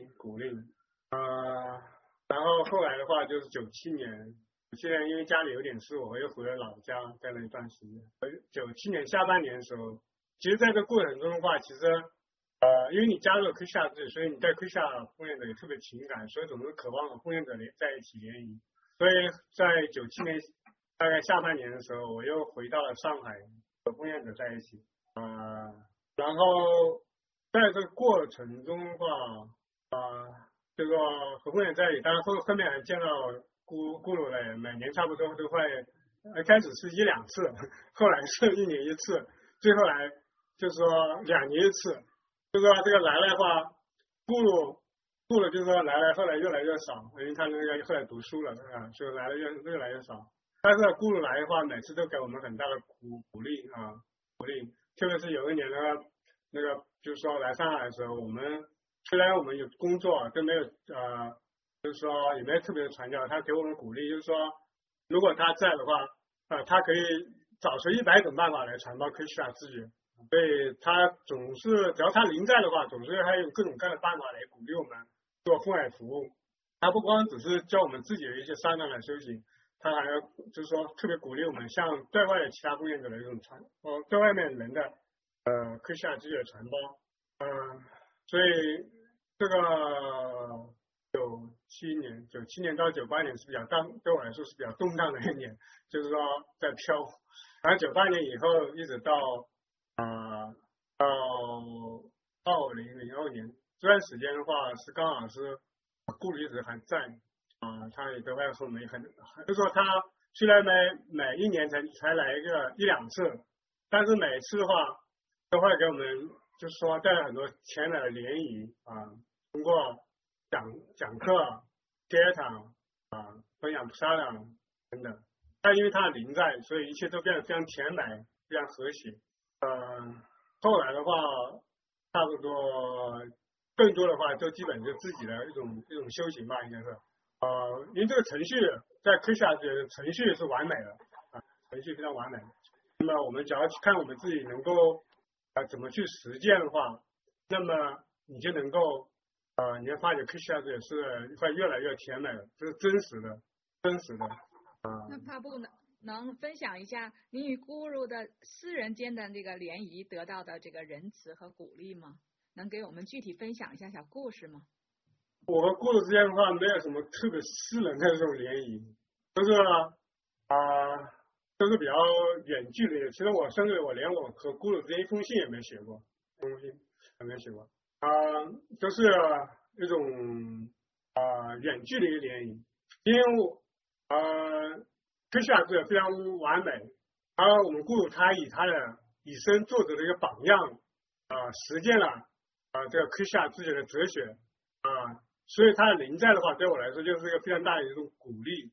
然后后来的话就是97年，因为家里有点事，我又回了老家待了一段时间。97年下半年的时候，其实在这过程中的话，其实因为你加入了科夏制，所以你对科夏奉献者也特别情感，所以总是渴望和奉献者在一起联谊。所以在97年大概下半年的时候，我又回到了上海和奉献者在一起然后在这个过程中的话这个和奉献在一起，当然后面还见到咕噜了，每年差不多都会开始是1、2次，后来是1年1次，最后来就是说2年1次。就是说这个来的话，咕噜就是说来后来越来越少，因为他那个后来读书了所以来的越来越少。但是咕噜来的话，每次都给我们很大的鼓励特别是有一年那个就是说来上海的时候，我们虽然我们有工作都没有就是说也没有特别的传教，他给我们鼓励，就是说如果他在的话他可以找出100种办法来传播科学资源。所以他总是只要他临在的话，总是还有各种各样的办法来鼓励我们做奉海服务。他不光只是教我们自己的一些善良的修行，他还要就是说特别鼓励我们向对外的其他奉献者的一种对外面人的科学知识的传播所以这个97年到98年是比较对我来说是比较动荡的一年，就是说在飘。然后98年以后一直到2002年这段时间的话，是刚好是顾一直还在他也都会和我们就是说他虽然每一年才来一两次，但是每次的话都会给我们就是说带来很多前来的联谊通过讲课、接场分享沙量等等。但因为他的临在，所以一切都变得非常甜美，非常和谐。后来的话，差不多更多的话，就基本就自己的一种修行吧，应该是。因为这个程序在科学的程序是完美的程序非常完美。那么我们只要看我们自己能够怎么去实践的话，那么你就能够你会发觉克夏也是会越来越甜美的，这是真实的。 那帕布能分享一下您与咕噜的私人间的这个联谊得到的这个仁慈和鼓励吗？能给我们具体分享一下小故事吗？ 我和咕噜之间的话，没有什么特别私人的这种联谊，都是比较远距离的。其实甚至我连我和咕噜之间一封信也没写过，都是一种远距离联谊。因为克夏是非常完美，而我们咕噜他以身作则的一个榜样实践了这个克夏自己的哲学所以他的临在的话，对我来说就是一个非常大的一种鼓励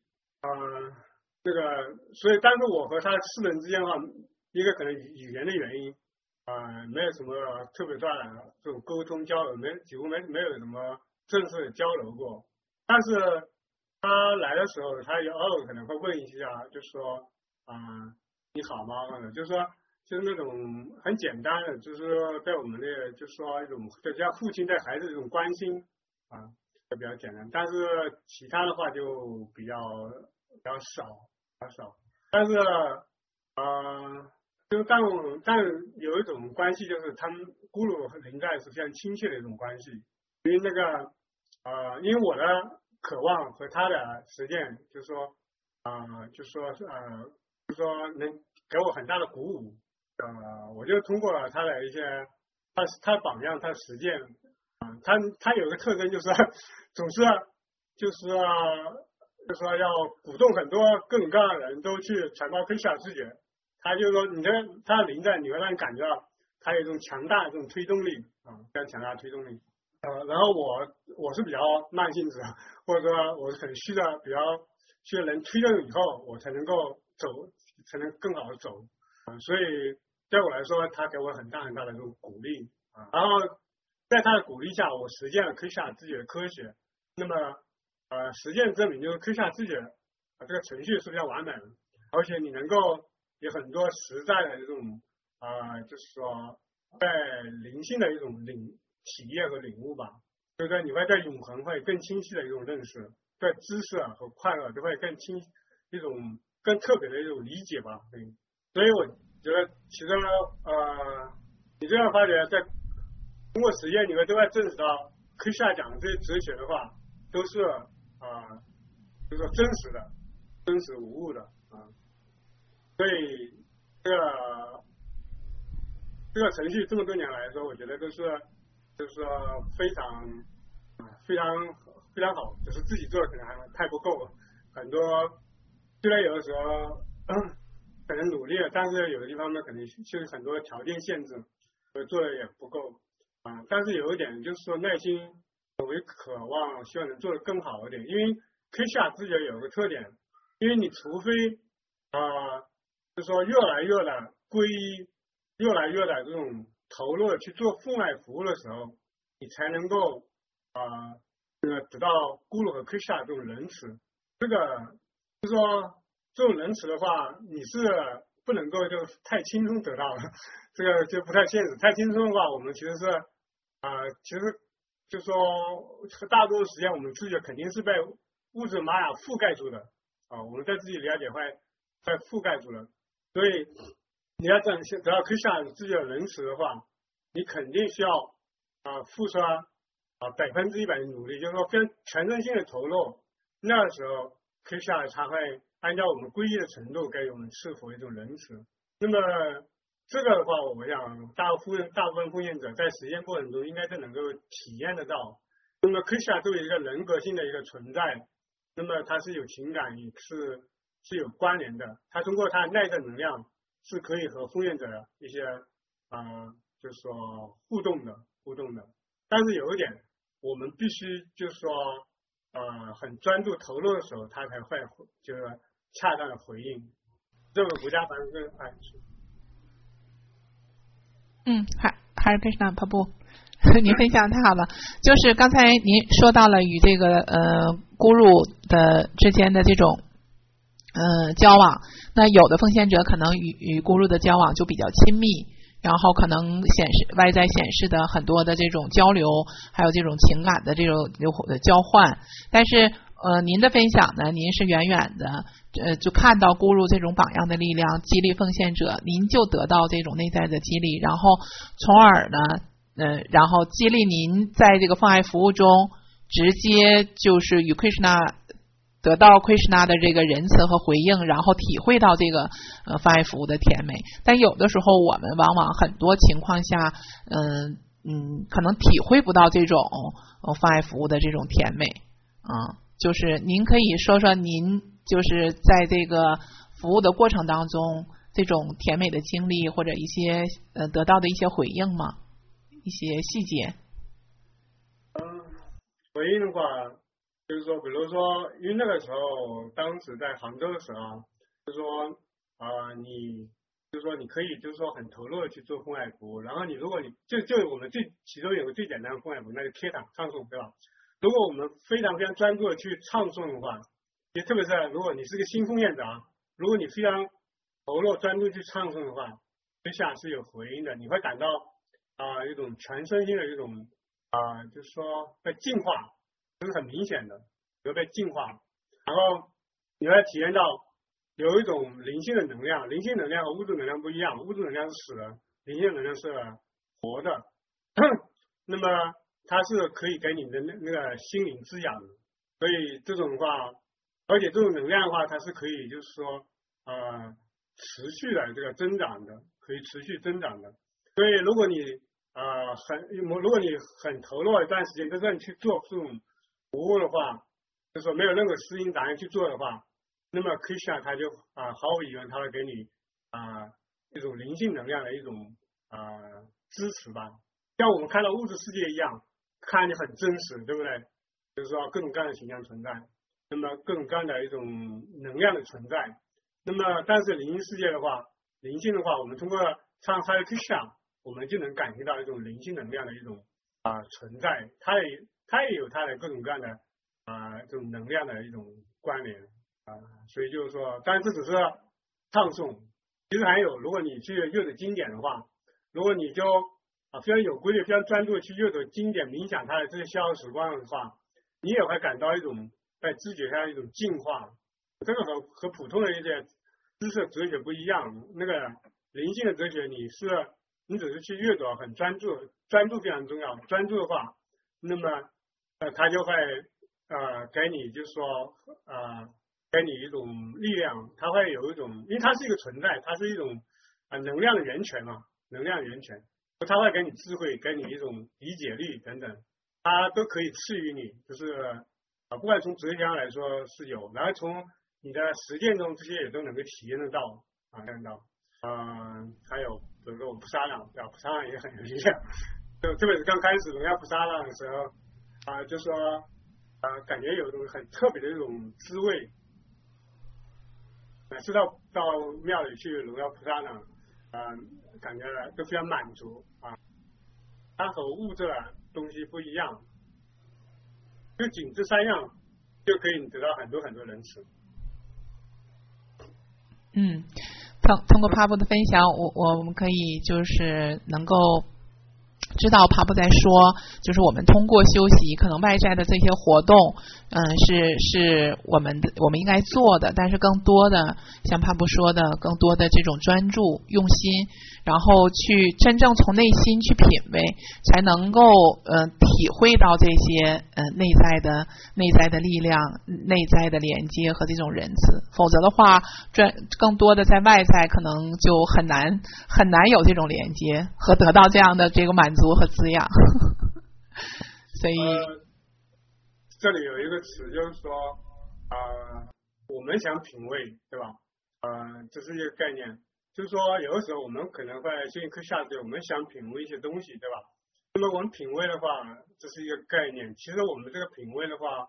所以但是我和他私人之间的话，一个可能语言的原因没有什么特别大的这种沟通交流，几乎没有什么正式的交流过。但是他来的时候，他偶尔可能会问一下，就说你好吗？就是那种很简单的，就是说在我们的就是说一种就像父亲对孩子这种关心比较简单。但是其他的话就比较少。但是但有一种关系，就是他们咕噜和林在是非常亲切的一种关系。因为因为我的渴望和他的实践，就是说能给我很大的鼓舞。我就通过他的一些他的榜样，他的实践他有一个特征，就是总是就是说要鼓动很多各种各样的人都去传播克夏知觉。他就是说他的临在，你会让你感觉到他有一种强大的这种推动力非常强大的推动力。然后我是比较慢性子，或者说我是很需要比较需要人推动以后，我才能够走，才能更好的走所以对我来说，他给我很大很大的这种鼓励然后在他的鼓励下，我实践了克夏知觉的科学。那么实践证明，就是克夏知觉这个程序是比较完美的，而且你能够有很多实在的这种就是说在灵性的一种体验和领悟吧，对不对？你会对永恒会更清晰的一种认识，对知识和快乐都会一种更特别的一种理解吧。所以我觉得其实你这样发觉，在通过实验，你会都会证实到克夏讲的这些哲学的话，都是就是说真实的、真实无误的所以这个程序这么多年来说，我觉得都是就是说非常好，只是自己做的可能还太不够了。很多虽然有的时候可能努力了，但是有的地方呢可能就是很多条件限制，做的也不够但是有一点就是说内心为渴望，希望能做得更好一点。因为克夏知觉有个特点，因为你除非就是说越来越的皈依，越来越的这种投入去做父爱服务的时候，你才能够得到咕噜和克夏这种仁慈。这个就是说这种仁慈的话，你是不能够就太轻松得到的，这个就不太现实。太轻松的话，我们其实就是说大多数时间我们自己肯定是被物质玛雅覆盖住的我们对自己了解会被覆盖住了。所以你要得到克夏自己的仁慈的话，你肯定需要付出100%的努力，就是说非常全身心的投入。那个时候克夏才会按照我们皈依的程度给我们赐福一种仁慈。那么这个的话，我想大部分奉献者在实践过程中应该都能够体验得到。那么克夏作为一个人格性的一个存在，那么它是有情感是有关联的，它通过它的内在能量是可以和奉献者一些就是说互动的。但是有一点，我们必须就是说很专注投入的时候，它才会就是恰当的回应。这个国家反正是还是Krishna帕布，您分享太好了。就是刚才您说到了与这个咕噜的之间的这种交往，那有的奉献者可能与咕噜的交往就比较亲密， 然后可能外在显示的很多的这种交流，还有这种情感的这种交换。但是您的分享呢，您是远远的就看到咕噜这种榜样的力量，激励奉献者，您就得到这种内在的激励，然后从而呢然后激励您在这个奉爱服务中直接就是与 Krishna 得到 Krishna 的这个仁慈和回应，然后体会到这个奉爱服务的甜美。但有的时候我们往往很多情况下可能体会不到这种奉爱服务的这种甜美就是您可以说说您就是在这个服务的过程当中这种甜美的经历，或者一些得到的一些回应吗？一些细节。 回应的话，就是说，比如说，因为那个时候，当时在杭州的时候，就是说，你就是说，你可以就是说很投入的去做奉爱服务，然后你如果你就我们其中有个最简单的奉爱服务，那个贴堂唱诵，对吧？如果我们非常非常专注的去唱诵的话，也特别是如果你是个新奉献者如果你非常投入专注去唱诵的话，对下是有回应的，你会感到一种全身心的一种就是说被净化，这是很明显的，有被净化，然后你会体验到有一种灵性的能量，灵性能量和物质能量不一样，物质能量是死的，灵性能量是活的，那么它是可以给你的那个心灵滋养的，所以这种的话，而且这种能量的话，它是可以就是说持续的这个增长的，可以持续增长的。所以如果你如果你很投入一段时间，真正去做这种服务的话，就是说没有任何私心打算去做的话，那么 Krishna 他就毫无疑问他会给你一种灵性能量的一种支持吧，像我们看到物质世界一样，看着很真实，对不对？就是说各种各样的形象存在，那么各种各样的一种能量的存在。那么但是灵性世界的话，灵性的话，我们通过唱 Hare Krishna， 我们就能感觉到一种灵性能量的一种存在，它也有它的各种各样的这种能量的一种关联所以就是说，当然这只是唱诵，其实还有，如果你去阅读经典的话，如果你就非常有规律、非常专注的去阅读经典、冥想它的这些消耗时光的话，你也会感到一种在知觉上一种净化。这个和普通的一些知识哲学不一样，那个灵性的哲学你只是去阅读，很专注，专注非常重要。专注的话，那么它就会给你就是说给你一种力量，它会有一种，因为它是一个存在，它是一种能量的源泉嘛，能量源泉，它会给你智慧，给你一种理解力等等，它都可以赐予你，就是不管从哲学上来说是有，然后从你的实践中这些也都能够体验得到看到还有比如说我们菩萨朗，对吧？菩萨朗也很有力量，特别是刚开始荣耀菩萨朗的时候就说感觉有一种很特别的一种滋味。每次到庙里去荣耀菩萨朗感觉都非常满足它和物质的东西不一样，就仅这3样就可以得到很多很多仁慈。 通过帕布的分享，我们可以就是能够知道帕布在说，就是我们通过修习，可能外在的这些活动，是我们应该做的，但是更多的像帕布说的，更多的这种专注用心，然后去真正从内心去品味，才能够体会到这些内在的力量、内在的连接和这种仁慈。否则的话，更多的在外在可能就很难有这种连接和得到这样的这个满足和滋养。所以这里有一个词就是说我们想品味，对吧？这是一个概念，就是说有的时候我们可能会修行课下去，我们想品味一些东西，对吧？那么我们品味的话，这是一个概念。其实我们这个品味的话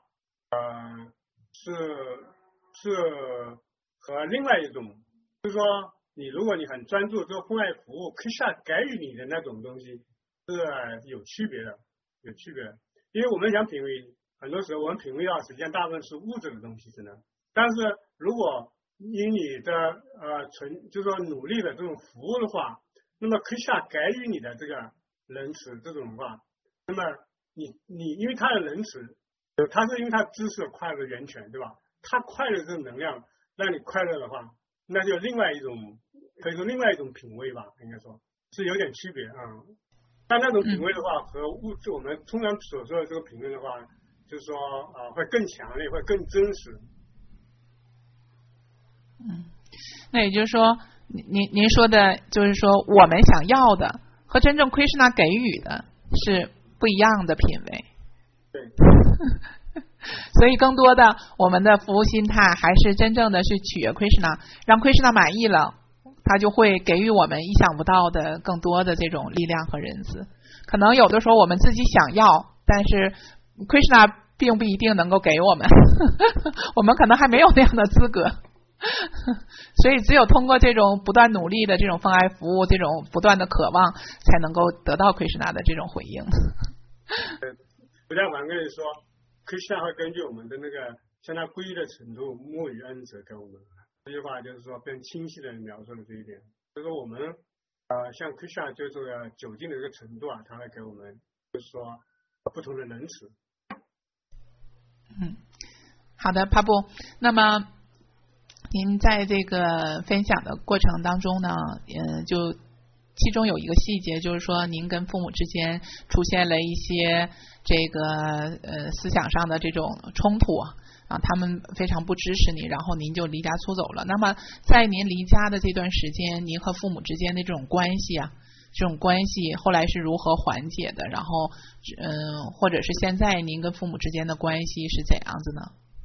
是和另外一种，就是说如果你很专注做奉爱服务，课下给予你的那种东西是有区别的。因为我们想品味，很多时候我们品味到实际上大部分是物质的东西，真的。但是如果因你的就是说努力的这种服务的话， 那么Krishna给予你的这个仁慈这种话，那么你因为他的仁慈，他是因为他知识快乐的源泉，对吧？他快乐这种能量让你快乐的话，那就另外一种可以说另外一种品味吧，应该说是有点区别啊。但那种品味的话，和我们通常所说的这个品味的话，就是说会更强烈，会更真实。 那也就是说，您说的就是说，我们想要的和真正Krishna给予的是不一样的品味。 对。 所以更多的我们的服务心态还是真正的去取悦Krishna，让Krishna满意了，他就会给予我们意想不到的更多的这种力量和仁慈。可能有的时候我们自己想要，但是Krishna并不一定能够给我们我们可能还没有那样的资格所以只有通过这种不断努力的这种奉爱服务，这种不断的渴望，才能够得到Krishna的这种回应不但反过来说，Krishna会根据我们的那个向他皈依的程度，莫与恩泽给我们。这句话就是说更清晰的描述了这一点。就是我们像Krishna就是这个酒精的这个程度啊，他会给我们就是说不同的仁慈。 好的，帕布。那么您在这个分享的过程当中呢，就其中有一个细节，就是说您跟父母之间出现了一些这个思想上的这种冲突啊，他们非常不支持你，然后您就离家出走了。那么在您离家的这段时间，您和父母之间的这种关系啊，这种关系后来是如何缓解的？然后或者是现在您跟父母之间的关系是怎样子呢？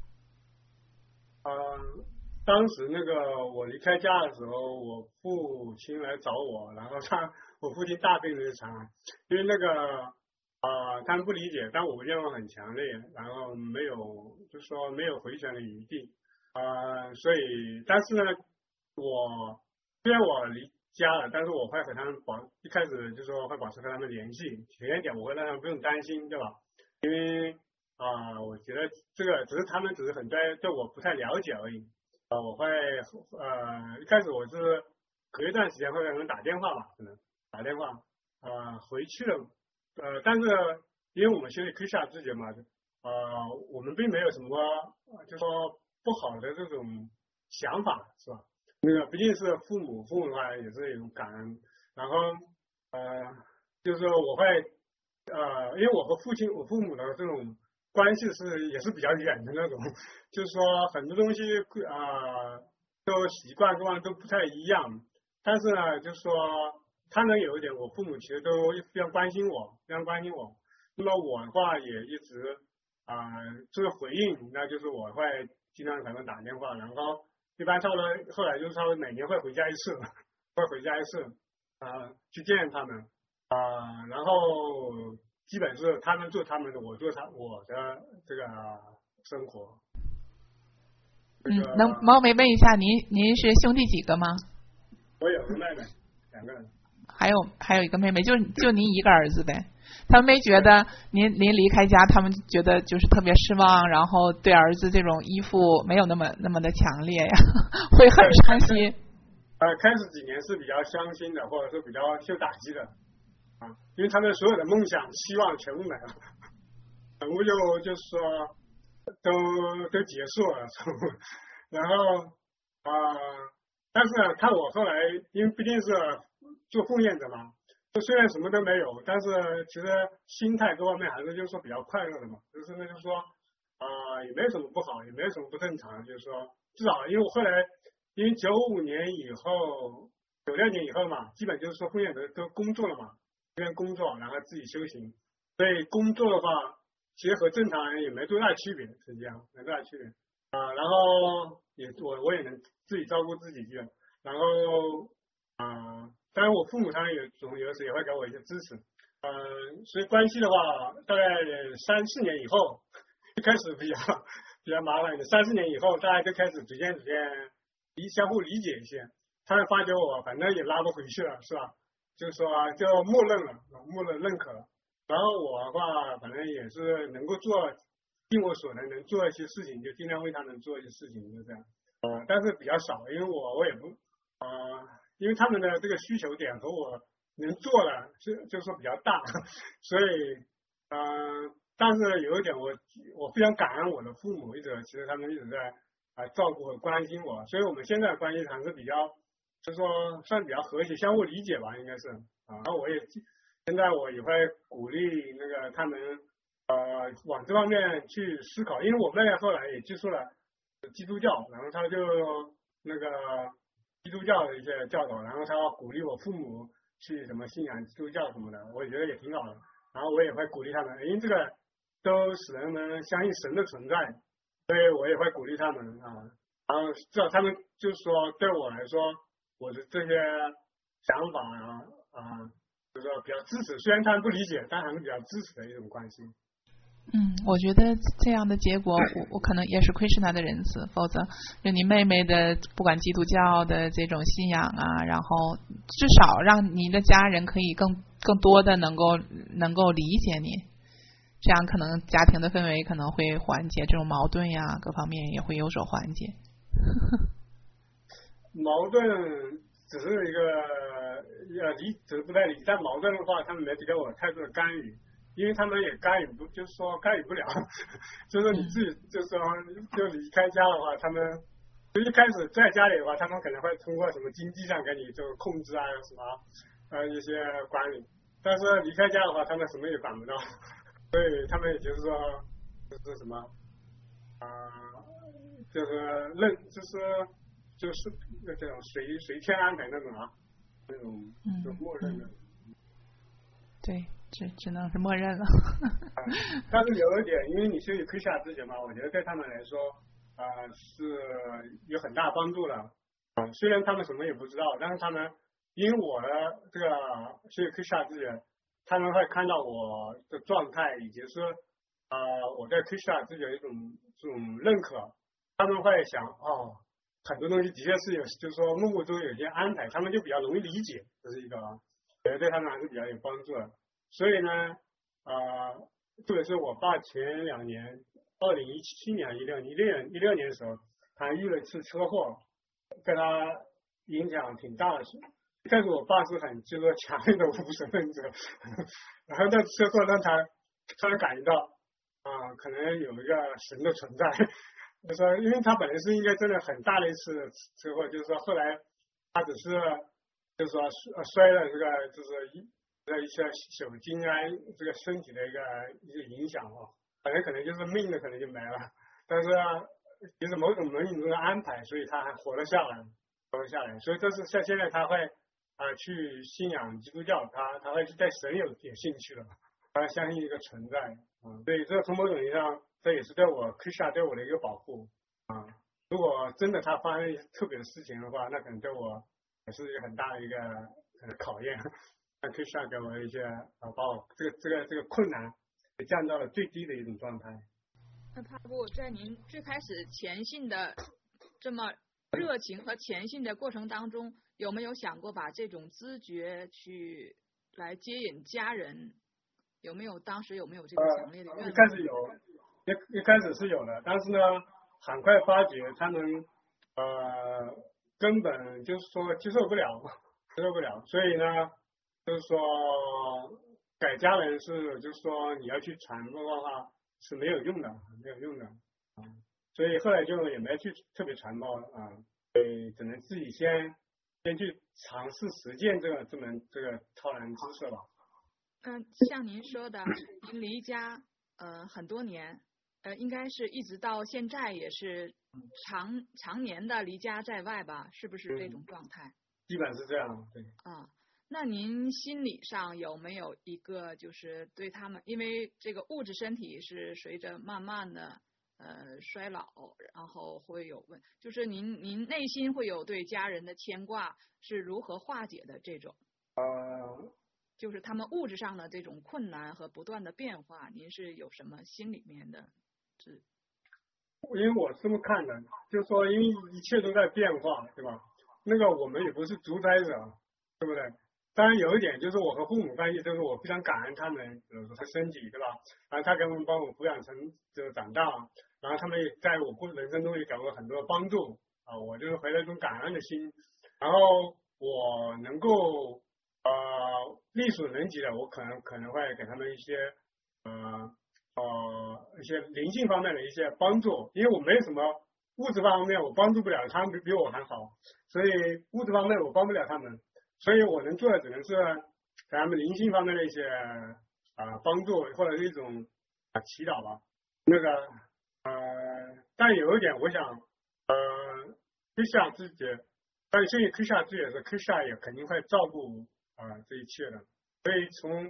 当时那个我离开家的时候，我父亲来找我，然后我父亲大病一场，因为那个他们不理解，但我愿望很强烈，然后没有就是说没有回旋的余地所以但是呢，虽然我离家了，但是我会和他们一开始就说会保持和他们联系，前一点我会让他们不用担心，对吧？因为我觉得这个只是他们只是对我不太了解而已。我会一开始我是隔一段时间会给他们打电话吧，可能打电话回去了但是因为我们现在Krishna自己嘛我们并没有什么就说不好的这种想法，是吧？那个毕竟是父母的话也是有感恩，然后就是说我会因为我和我父母的这种关系也是比较远的那种，就是说很多东西都习惯跟都不太一样，但是呢，就是说他们有一点，我父母其实都非常关心我，非常关心我。那么我的话也一直这个回应，那就是我会经常给他们打电话，然后一般后来就是他们每年会回家一次，去见他们然后。基本是他们做他们的，我做我的这个生活。 能冒昧问一下，您是兄弟几个吗？ 我有个妹妹，2个人。 还有一个妹妹，就您一个儿子呗。他们没觉得您离开家，他们觉得就是特别失望，然后对儿子这种依附没有那么的强烈呀，会很伤心。 开始几年是比较伤心的，或者是比较受打击的。因为他们所有的梦想、希望全部没了，全部就是说都结束了，然后但是呢，看我后来，因为毕竟是做奉献者嘛，就虽然什么都没有，但是其实心态各方面还是就是说比较快乐的嘛，就是说也没有什么不好，也没有什么不正常，就是说至少因为我后来因为95年以后、96年以后嘛，基本就是说奉献者都工作了嘛。一边工作，然后自己修行，所以工作的话，其实和正常人也没多大区别，是这样，没多大区别然后我也能自己照顾自己去，然后当然我父母他们有时也会给我一些支持，所以关系的话，大概3、4年以后，就开始比较麻烦一点，3、4年以后，大家就开始逐渐相互理解一些，他们发觉我反正也拉不回去了，是吧？就是说就默认认可了，然后我的话反正也是能够尽我所能做一些事情，就尽量为他们做一些事情，就这样但是比较少，因为我也不因为他们的这个需求点和我能做的就是说比较大，所以但是有一点我非常感恩我的父母，其实他们一直在照顾和关心我，所以我们现在关系还是比较，就是说算比较和谐，相互理解吧，应该是然后现在我也会鼓励那个他们往这方面去思考，因为我妹妹后来也接触了基督教，然后她就那个基督教的一些教导，然后她鼓励我父母去什么信仰基督教什么的，我也觉得也挺好的。然后我也会鼓励他们，因为这个都使人们相信神的存在，所以我也会鼓励他们然后至少他们就是说对我来说，我的这些想法就是说比较支持，虽然他们不理解，但还是比较支持的一种关系。 我觉得这样的结果，我可能也是亏是他的仁慈，否则就你妹妹的不管基督教的这种信仰然后至少让你的家人可以更多的能够理解你，这样可能家庭的氛围可能会缓解，这种矛盾呀各方面也会有所缓解。 矛盾只是一个只是不太理，但矛盾的话，他们没给我太多的干预。因为他们也干预不了，就是你自己就是说就离开家的话，他们就一开始在家里的话，他们可能会通过什么经济上给你就控制什么一些管理，但是离开家的话，他们什么也管不到，所以他们也就是说就是什么就是这种随天安排那种那种就默认的。 对。只能是默认了。 但是有一点，因为你修理 Krishna 之前嘛，我觉得对他们来说是有很大帮助的。虽然他们什么也不知道，但是他们因为我的这个修理 Krishna 之前，他们会看到我的状态，以及是我对 Krishna 之前的这种认可，他们会想很多东西的确是就是说幕后中有些安排，他们就比较容易理解，这是一个我觉得对他们还是比较有帮助的。所以呢，特别是我爸前2年，2017年、16年的时候，他遇了一次车祸，对他影响挺大的。但是我爸是很就是说强烈的无神论者，然后那车祸让他突然感觉到可能有一个神的存在，就是说，因为他本来是应该真的很大的一次车祸，就是说后来他只是就是说摔了这个就是一些手筋这个身体的一个影响可能就是命的可能就没了，但是其实某种中的安排，所以他还活了下来，所以这是像现在他会去信仰基督教，他会对神有点兴趣了，他相信一个存在所以这从某种意义上，这也是对我 Krishna 对我的一个保护如果真的他发生特别的事情的话，那可能对我也是一个很大的一个考验。Krishna 给我一些把我这个困难降到了最低的一种状态。 那帕布在您最开始虔信的这么热情和虔信的过程当中，有没有想过把这种知觉来接引家人？当时有没有这个强烈的愿望？ 一开始是有的，但是呢，很快发觉他们根本就是说接受不了，所以呢。就是说，给家人就是说你要去传播的话是没有用的，所以后来就也没去特别传播所以只能自己先去尝试实践这个超然知识吧。 像您说的，您离家很多年，应该是一直到现在也是常年的离家在外吧？是不是这种状态？ 基本是这样，对。 那您心理上有没有一个就是对他们，因为这个物质身体是随着慢慢的衰老，然后会有就是您内心会有对家人的牵挂，是如何化解的这种？就是他们物质上的这种困难和不断的变化，您是有什么心里面的因为我这么看的，就是说因为一切都在变化，对吧？那个我们也不是主宰者，对不对？当然有一点就是我和父母关系，就是我非常感恩他们，比如说他身体，对吧？然后他给我们帮我抚养成就长大，然后他们也在我人生中也给我很多帮助我就是怀着一种感恩的心。然后我能够力所能及的，我可能会给他们一些一些灵性方面的一些帮助，因为我没有什么物质方面我帮助不了，他们比我还好，所以物质方面我帮不了他们，所以我能做的只能是给他们灵性方面的一些帮助或者是一种祈祷吧。那个但有一点我想Krishna 自己，但所以 Krishna 自己也是 Krishna 也肯定会照顾这一切的，所以从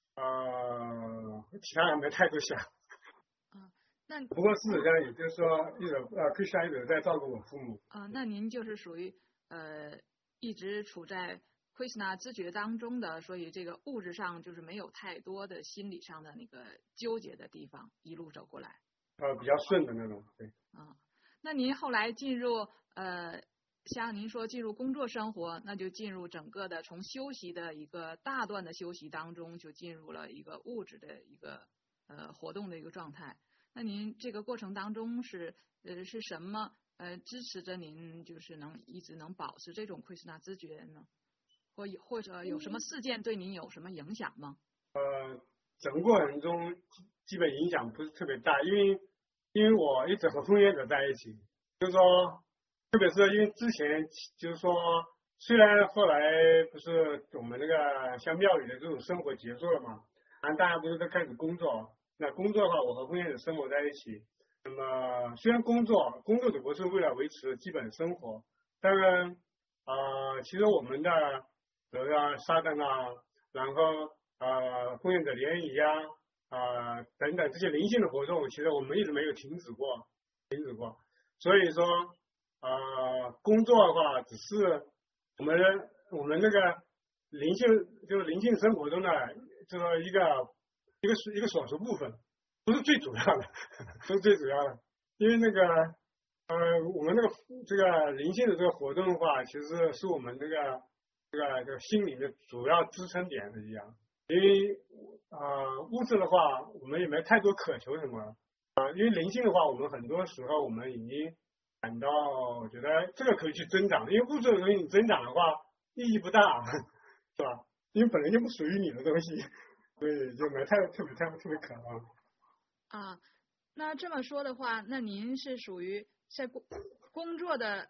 其他人没太多想。 那不过事实上也就是说Krishna 一直在照顾我父母。 那您就是属于一直处在 Krishna 知觉当中的，所以这个物质上就是没有太多的心理上的那个纠结的地方，一路走过来。 比较顺的那种，对。 那您后来进入像您说进入工作生活，那就进入整个的从休息的一个大段的休息当中，就进入了一个物质的一个活动的一个状态。那您这个过程当中是什么支持着您，就是一直能保持这种Krishna知觉呢？或者有什么事件对您有什么影响吗？ 整个过程中基本影响不是特别大，因为我一直和奉献者在一起，就是说，特别是因为之前就是说，虽然后来不是我们那个像庙里的这种生活结束了嘛，大家不是都开始工作，那工作的话，我和奉献者生活在一起。那么虽然工作只不过是为了维持基本生活，当然其实我们的比如说沙滩然后奉献者联谊等等这些灵性的活动，其实我们一直没有停止过。所以说工作的话，只是我们那个灵性生活中的就是一个少数部分，不是最主要的，不是最主要的。因为那个我们那个这个灵性的这个活动的话，其实是我们这个心灵的主要支撑点是一样。因为物质的话，我们也没太多渴求什么因为灵性的话，我们很多时候我们已经感到觉得这个可以去增长，因为物质的东西你增长的话意义不大，是吧？因为本来就不属于你的东西，所以就没特别渴望。 那这么说的话，那您是属于在工作的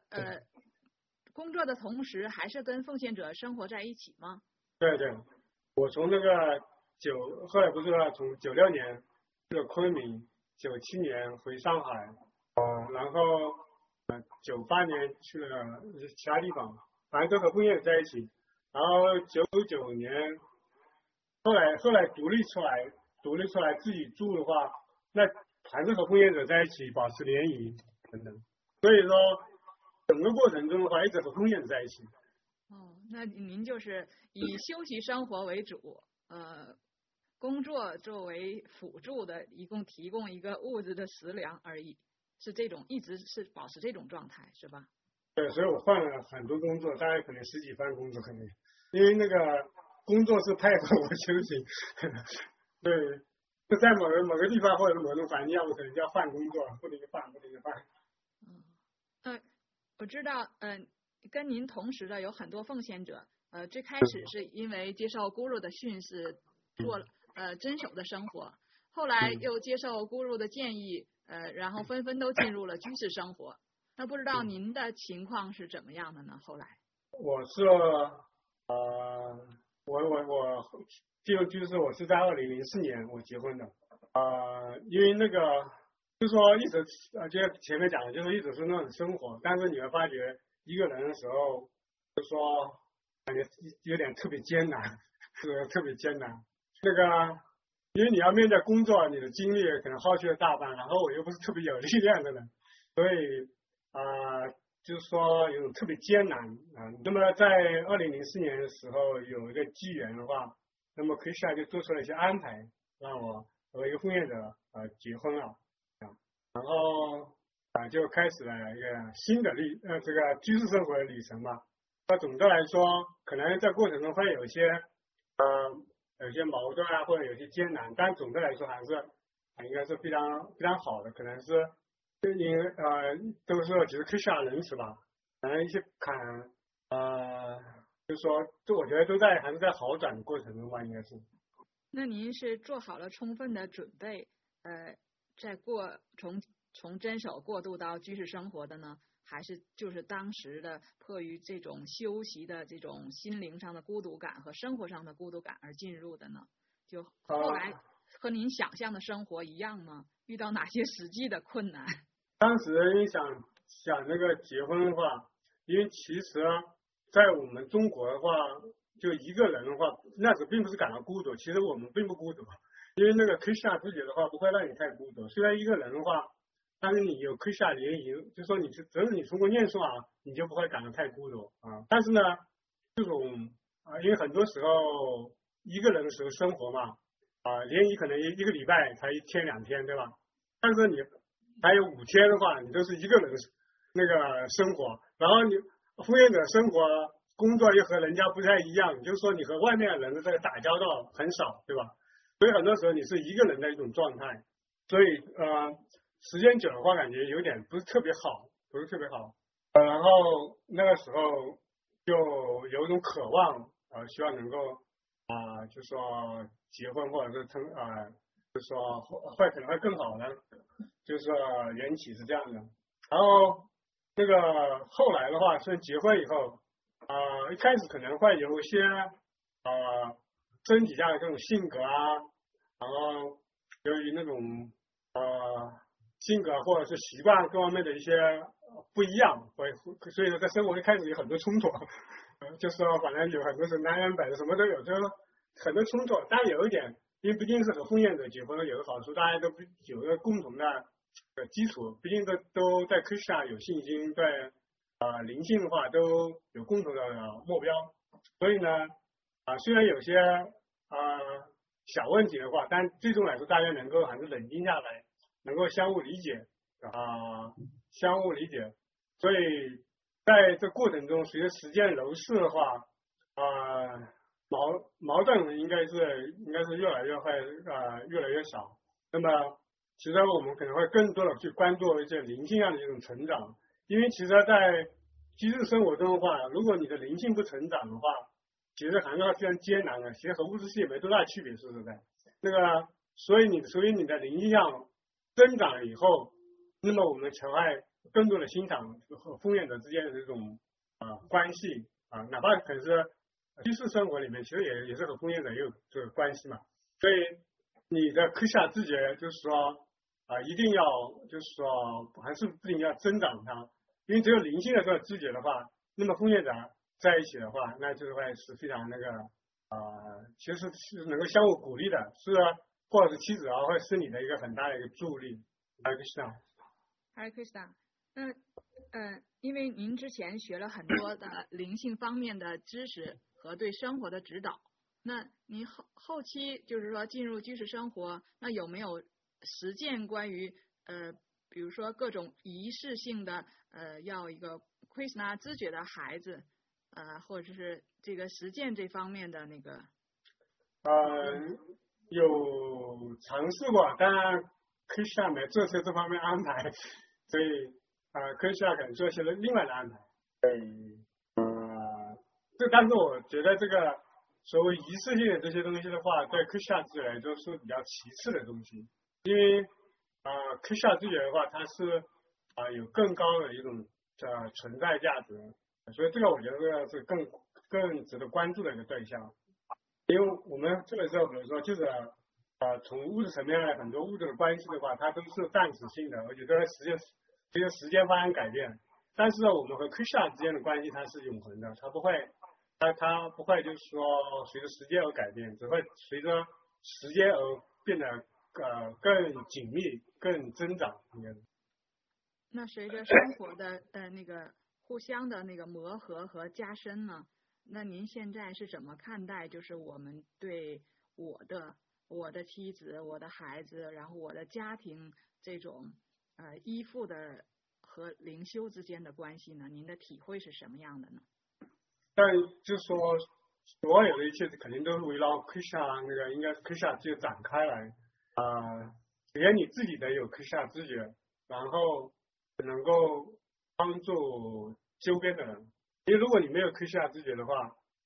同时，还是跟奉献者生活在一起吗？ 对，我从那个后来不是从96年去了昆明，97年回上海，然后98年去了其他地方，反正都和奉献者在一起。然后99年后来独立出来自己住的话，那还是和奉献者在一起保持联谊等等。所以说整个过程中的话，一直和奉献者在一起。 那您就是以休息生活为主，工作作为辅助的，一共提供一个物质的食粮而已，是这种一直是保持这种状态，是吧？ 对，所以我换了很多工作，大概可能10几份工作，可能因为那个工作是配合我休息，对，就在某个地方或者某种环境下，我可能就要换工作，不停的换。 我知道，跟您同时的有很多奉献者，最开始是因为接受 Guru 的训示，做遵守的生活，后来又接受 Guru 的建议，然后纷纷都进入了居士生活。那不知道您的情况是怎么样的呢？后来我是我进入居士，我是在2004年我结婚的，因为那个就说一直就像前面讲的，就是一直是那种生活，但是你会发觉一个人的时候，就说感觉有点特别艰难，是特别艰难。那个因为你要面对工作，你的精力可能耗去了大半，然后我又不是特别有力量的人，所以就是说有种特别艰难那么在2004年的时候有一个机缘的话，那么Krishna就做出了一些安排，让我和一个奉献者结婚了然后就开始了一个新的这个居士生活的旅程吧。那总的来说，可能在过程中会有一些矛盾或者有些艰难，但总的来说还是应该是非常非常好的，可能是因为都说其实Krishna仁慈吧，可能一些坎就是说，这我觉得还是在好转的过程中吧，应该是。 那您是做好了充分的准备，再从真守过渡到居士生活的呢？还是就是当时的迫于这种修习的这种心灵上的孤独感和生活上的孤独感而进入的呢？就后来和您想象的生活一样吗？遇到哪些实际的困难？ 当时你想那个结婚的话，因为其实在我们中国的话，就一个人的话，那时并不是感到孤独，其实我们并不孤独，因为那个Krishna知觉的话不会让你太孤独。虽然一个人的话，但是你有Krishna联谊，就说只要你通过念诵啊，你就不会感到太孤独啊。但是呢，这种因为很多时候一个人的时候生活嘛，联谊可能一个礼拜才1天2天，对吧？但是你还有5天的话，你都是一个人那个生活，然后你赴宴者生活工作又和人家不太一样，就是说你和外面的人的这个打交道很少，对吧？所以很多时候你是一个人的一种状态，所以时间久的话感觉有点不是特别好，然后那个时候就有一种渴望希望能够就是说结婚或者是就是说可能会更好的，就是说缘起是这样的。然后那个后来的话，是结婚以后一开始可能会有一些身体上的这种性格然后由于那种性格或者是习惯各方面的一些不一样，所以说在生活一开始有很多冲突，就是说反正有很多是南辕北辙，什么都有，就是很多冲突。但有一点，因为毕竟是和婚宴者结婚有个好处，大家都有个共同的基础，毕竟都在Krishna有信心，对灵性的话都有共同的目标，所以呢虽然有些小问题的话，但最终来说大家能够还是冷静下来，能够相互理解所以在这过程中，随着时间流逝的话矛盾应该是越来越会越来越少。那么其实我们可能会更多的去关注一些灵性上的一种成长，因为其实在居士生活中的话，如果你的灵性不成长的话，其实还是非常艰难的，其实和物质世界没多大区别，是不是的？那个所以你的灵性上增长了以后，那么我们才会更多的欣赏和奉献者之间的这种关系哪怕可能是居士生活里面，其实也是和奉献者也有这个关系嘛。所以你的Krishna知觉就是说一定要就是说还是不仅要增长它，因为只有灵性的这个知觉的话，那么奉献者在一起的话，那就是会是非常那个其实是能够相互鼓励的，是或者是妻子会是你的一个很大的一个助力。 Hare Krishna， 那因为您之前学了很多的灵性方面的知识和对生活的指导，那您后期就是说进入居士生活，那有没有实践关于比如说各种仪式性的要一个 Krishna 知觉的孩子或者是这个实践这方面的那个有尝试过，当然Krishna没做出这方面安排，所以Krishna可能做一些另外的安排。但是我觉得这个所谓仪式性的这些东西的话，对Krishna知觉来说是比较其次的东西，因为Krishna知觉的话，它是有更高的一种存在价值，所以这个我觉得是更值得关注的一个对象。因为我们这个时候，比如说就是从物质层面来，很多物质的关系的话，它都是暂时性的，而且都在随着时间发生改变。但是我们和Krishna之间的关系它是永恒的，它不会就是说随着时间而改变，只会随着时间而变得更紧密、更增长。 那随着生活的那个互相的那个磨合和加深呢？那您现在是怎么看待就是我们对我的妻子、我的孩子，然后我的家庭这种依附的和灵修之间的关系呢？您的体会是什么样的呢？ 但就是说所有的一切肯定都是围绕Krishna那个应该是Krishna知觉展开来首先你自己得有Krishna知觉，然后能够帮助周边的人。因为如果你没有Krishna知觉的话，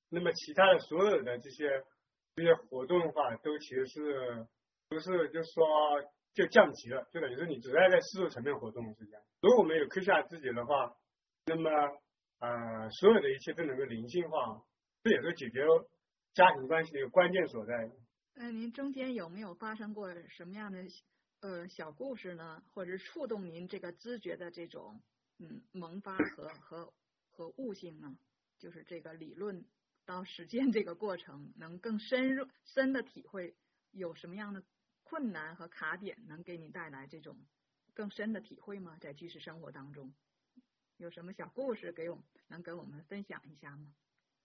那么其他的所有的这些活动的话，都其实不是就是说就降级了，就等于是你只在世俗层面活动是这样。如果我们有克夏知觉的话，那么所有的一切都能够灵性化，这也是解决家庭关系的一个关键所在。 您中间有没有发生过什么样的小故事呢？或者触动您这个知觉的这种萌发和悟性呢？就是这个理论到实践这个过程，能更深的体会，有什么样的困难和卡点能给你带来这种更深的体会吗？在居士生活当中，有什么小故事能给我们分享一下吗？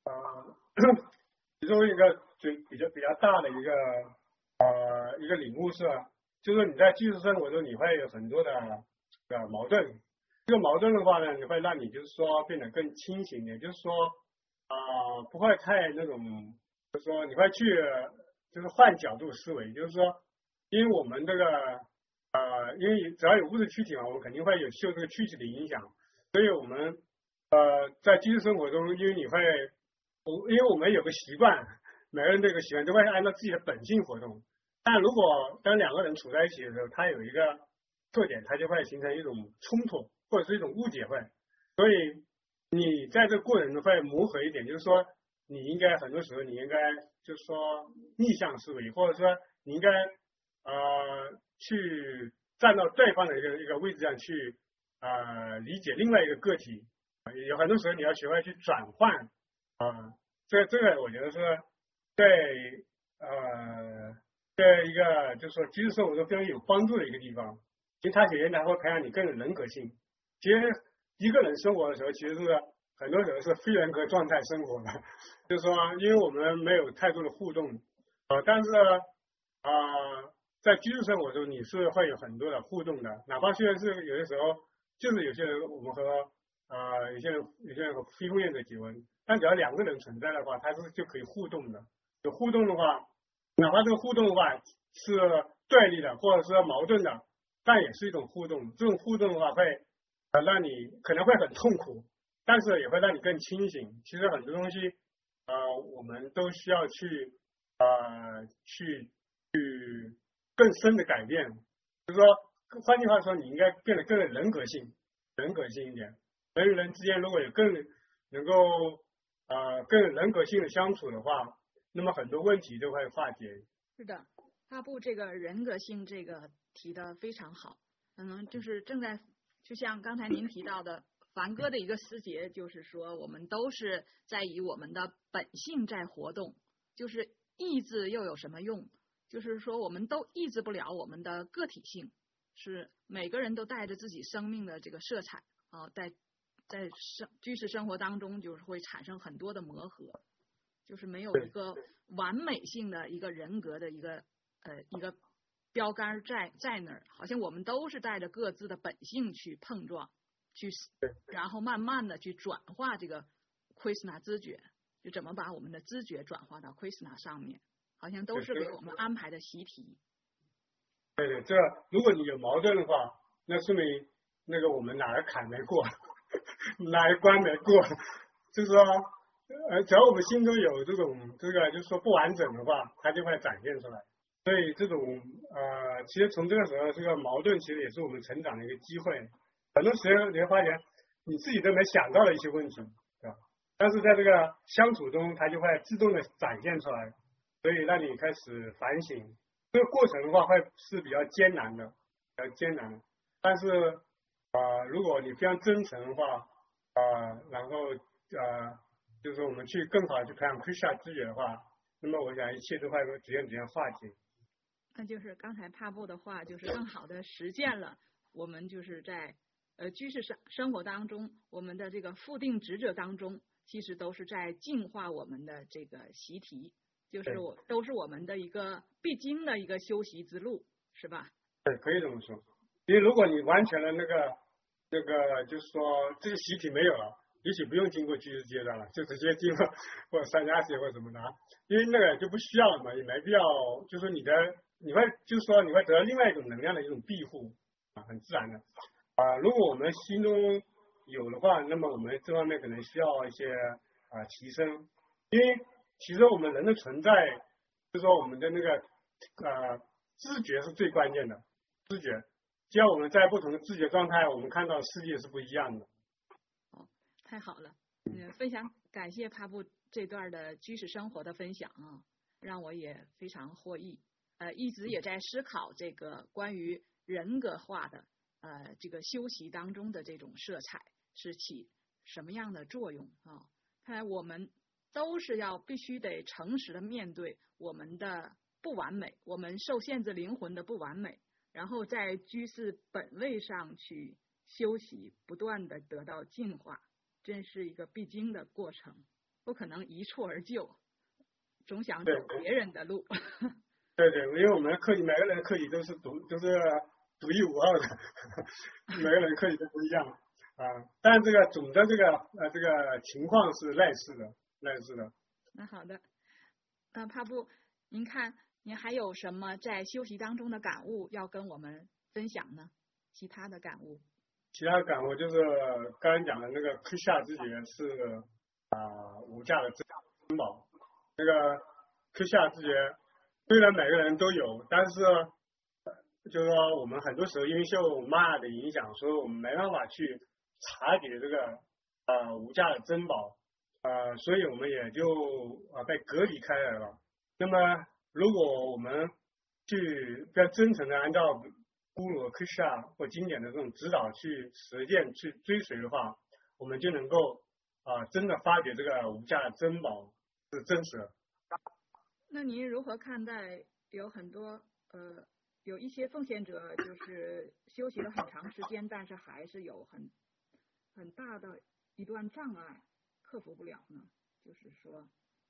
其中一个比较大的一个领悟是，就是你在居士生活中你会有很多的矛盾，这个矛盾的话呢，你会让你就是说变得更清醒，也就是说不会太那种，就是说你会去就是换角度思维，就是说因为我们这个因为只要有物质躯体嘛，我们肯定会有受这个躯体的影响，所以我们在居士生活中，因为我们有个习惯，每个人都有个习惯，都会按照自己的本性活动。但如果当两个人处在一起的时候，它有一个特点，它就会形成一种冲突或者是一种误解会。所以你在这个过程中会磨合一点，就是说你应该很多时候你应该就是说逆向思维，或者说你应该去站到对方的一个位置上去理解另外一个个体。有很多时候你要学会去转换。这个我觉得是对一个就是说居士生活中非常有帮助的一个地方，其实它首先它会培养你更有人格性。其实一个人生活的时候，其实是很多时候是非人格状态生活的，就是说因为我们没有太多的互动，但是在居士生活中你是会有很多的互动的，哪怕虽然是有的时候就是有些人我们和有些人和非婚恋者结婚，但只要两个人存在的话，它就可以互动的。有互动的话，哪怕这个互动的话是对立的或者是矛盾的，但也是一种互动。这种互动的话会让你可能会很痛苦，但是也会让你更清醒。其实很多东西我们都需要去更深的改变。就是说，换句话说，你应该变得更有人格性一点。人与人之间如果有更能够更有人格性的相处的话，那么很多问题都会化解。 是的，发布这个人格性这个提得非常好。就是就像刚才您提到的，梵歌的一个思节，就是说我们都是在以我们的本性在活动，就是意志又有什么用？就是说我们都抑制不了我们的个体性，是每个人都带着自己生命的这个色彩在居士生活当中，就是会产生很多的磨合，就是没有一个完美性的一个人格的一个标杆在那儿，好像我们都是带着各自的本性去碰撞，然后慢慢的去转化这个Krishna知觉，就怎么把我们的知觉转化到Krishna上面，好像都是给我们安排的习题。 对，这如果你有矛盾的话，那说明那个我们哪个坎没过。哪一关没过，就是说，只要我们心中有这个就是说不完整的话，它就会展现出来。所以这种其实从这个时候，这个矛盾其实也是我们成长的一个机会。很多时候你会发现你自己都没想到的一些问题，对吧？但是在这个相处中，它就会自动的展现出来，所以让你开始反省。这个过程的话会是比较艰难的，但是如果你非常真诚的话，然后就是我们去更好的去培养Krishna知觉的话，那么我想一切都会逐渐化解。 那就是刚才帕布的话，就是更好的实践了我们就是在居士生活当中，我们的这个复定职责当中，其实都是在净化我们的这个习题，就是都是我们的一个必经的一个修习之路，是吧？ 对，可以这么说。因为如果你完全的那个就是说这个习题没有了，也许不用经过居士阶段了，就直接进入或者三加学或者什么的，因为那个就不需要了嘛，也没必要。就是你会得到另外一种能量的一种庇护很自然的如果我们心中有的话，那么我们这方面可能需要一些提升， 因为其实我们人的存在，就是说我们的那个知觉是最关键的，知觉。只要我们在不同的知觉状态，我们看到的世界是不一样的。 哦，太好了，非常感谢帕布这段的居士生活的分享啊，让我也非常获益。一直也在思考这个关于人格化的这个修习当中的这种色彩是起什么样的作用啊？看来我们都是必须得诚实的面对我们的不完美，我们受限制灵魂的不完美，然后在居士本位上去修习，不断的得到进化，真是一个必经的过程，不可能一蹴而就，总想走别人的路。 对，因为我们的课题，每个人的课题都是独一无二的，每个人的课题都不一样啊。但这个总的这个情况是类似的。 那好的，帕布，您看您还有什么在修习当中的感悟要跟我们分享呢？其他的感悟？ 其他的感悟就是刚才讲的那个克夏之觉是无价的珍宝。那个克夏之觉虽然每个人都有，但是就是说我们很多时候因为受玛雅的影响，所以我们没办法去察觉这个无价的珍宝，所以我们也就被隔离开来了。那么如果我们去比较真诚的按照咕噜克夏或经典的这种指导去实践去追随的话，我们就能够真的发掘这个无价的珍宝是真实的。 那您如何看待有很多有一些奉献者就是修习了很长时间，但是还是有很大的一段障碍克服不了呢？就是说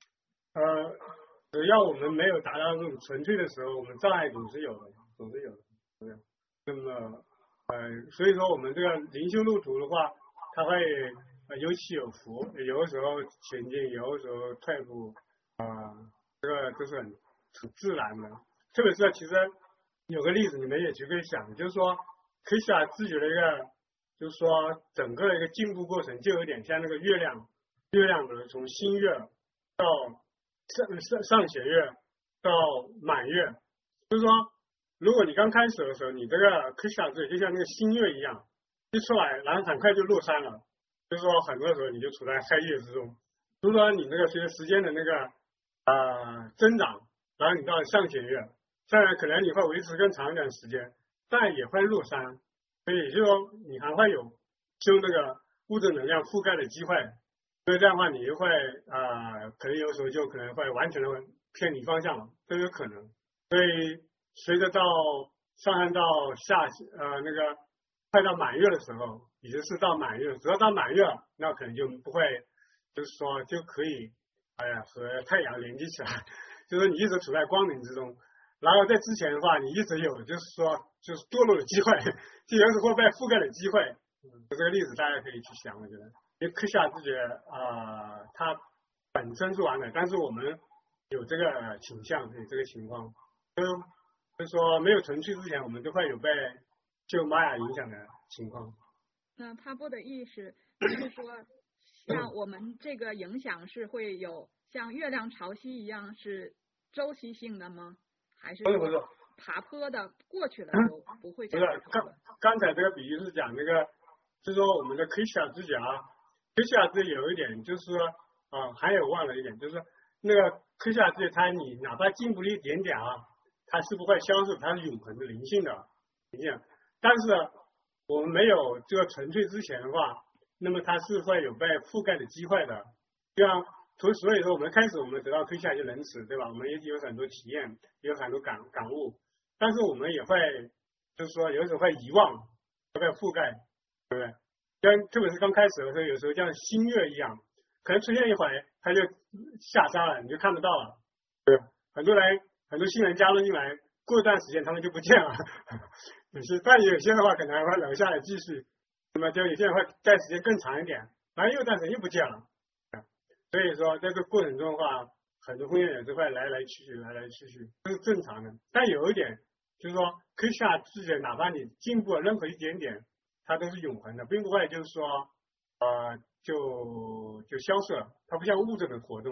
只要我们没有达到这种纯粹的时候，我们障碍总是有的。那么所以说我们这个灵修路途的话，它会有起有伏，有的时候前进，有的时候退步这个都是很自然的。特别是其实有个例子你们也去可以想，就是说克夏自觉的一个，就是说整个一个进步过程就有点像那个月亮的从新月到上弦月到满月，就是说如果你刚开始的时候，你这个克夏自觉就像那个新月一样一出来，然后很快就落山了，就是说很多时候你就处在黑夜之中。如果你那个随着时间的那个增长，然后你到上弦月，当然可能你会维持更长一段时间，但也会落山，所以也就是说你还会有修那个物质能量覆盖的机会，所以这样的话你就会可能有时候就可能会完全的偏离方向了，都有可能。所以随着到上升到那个快到满月的时候，也就是到满月，只要到满月，那可能就不会，就是说就可以和太阳连接起来，就是你一直处在光明之中。然后在之前的话，你一直有就是说就是堕落的机会，就有时候会被覆盖的机会。这个例子大家可以去想，我觉得，因为克夏自觉它本身是完美，但是我们有这个倾向，有这个情况，就是说没有纯粹之前，我们都会有被受玛雅影响的情况。 那帕布的意思就是说，像我们这个影响是会有像月亮潮汐一样是周期性的吗？还是说爬坡的过去了就不会再回头了？ 刚才这个比喻是讲那个，就是说我们的克夏之觉克夏之觉有一点就是说还有忘了一点，就是那个克夏之觉它你哪怕进步了一点点它是不会消失，它是永恒的灵性的灵性。但是我们没有这个纯粹之前的话，那么它是会有被覆盖的机会的。这样，所以说我们开始我们得到克夏就仁慈，对吧？我们也有很多体验，也有很多感悟，但是我们也会就是说有时候会遗忘，会被覆盖，对不对？特别是刚开始的时候，有时候像新月一样，可能出现一会儿它就下山了，你就看不到了。对，很多新人加入进来，过一段时间他们就不见了。但有些的话可能还会留下来继续，那么就有些人会待时间更长一点，然后又一段时间又不见了。所以说这个过程中的话，很多婚姻也是会来来去去，这是正常的。但有一点就是说，克夏自觉哪怕你进步了任何一点点，它都是永恒的，并不会就是说就消失了。它不像物质的活动，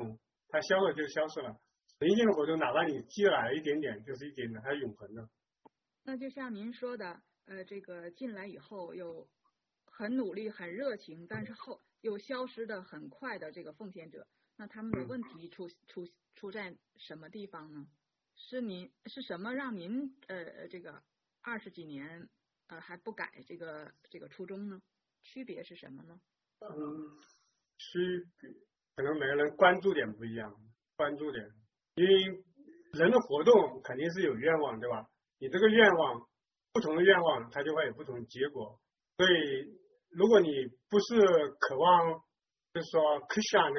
它消了就消失了。灵性的活动，哪怕你积来一点点，就是一点点，它是永恒的。 那就像您说的，这个进来以后有很努力、很热情，但是后又消失的很快的这个奉献者，那他们的问题出在什么地方呢？是什么让您这个20几年还不改这个初衷呢？区别是什么呢？ 区别可能每个人关注点不一样，关注点，因为人的活动肯定是有愿望，对吧？你这个愿望，不同的愿望，它就会有不同的结果。所以，如果你不是渴望，就是说 Krishna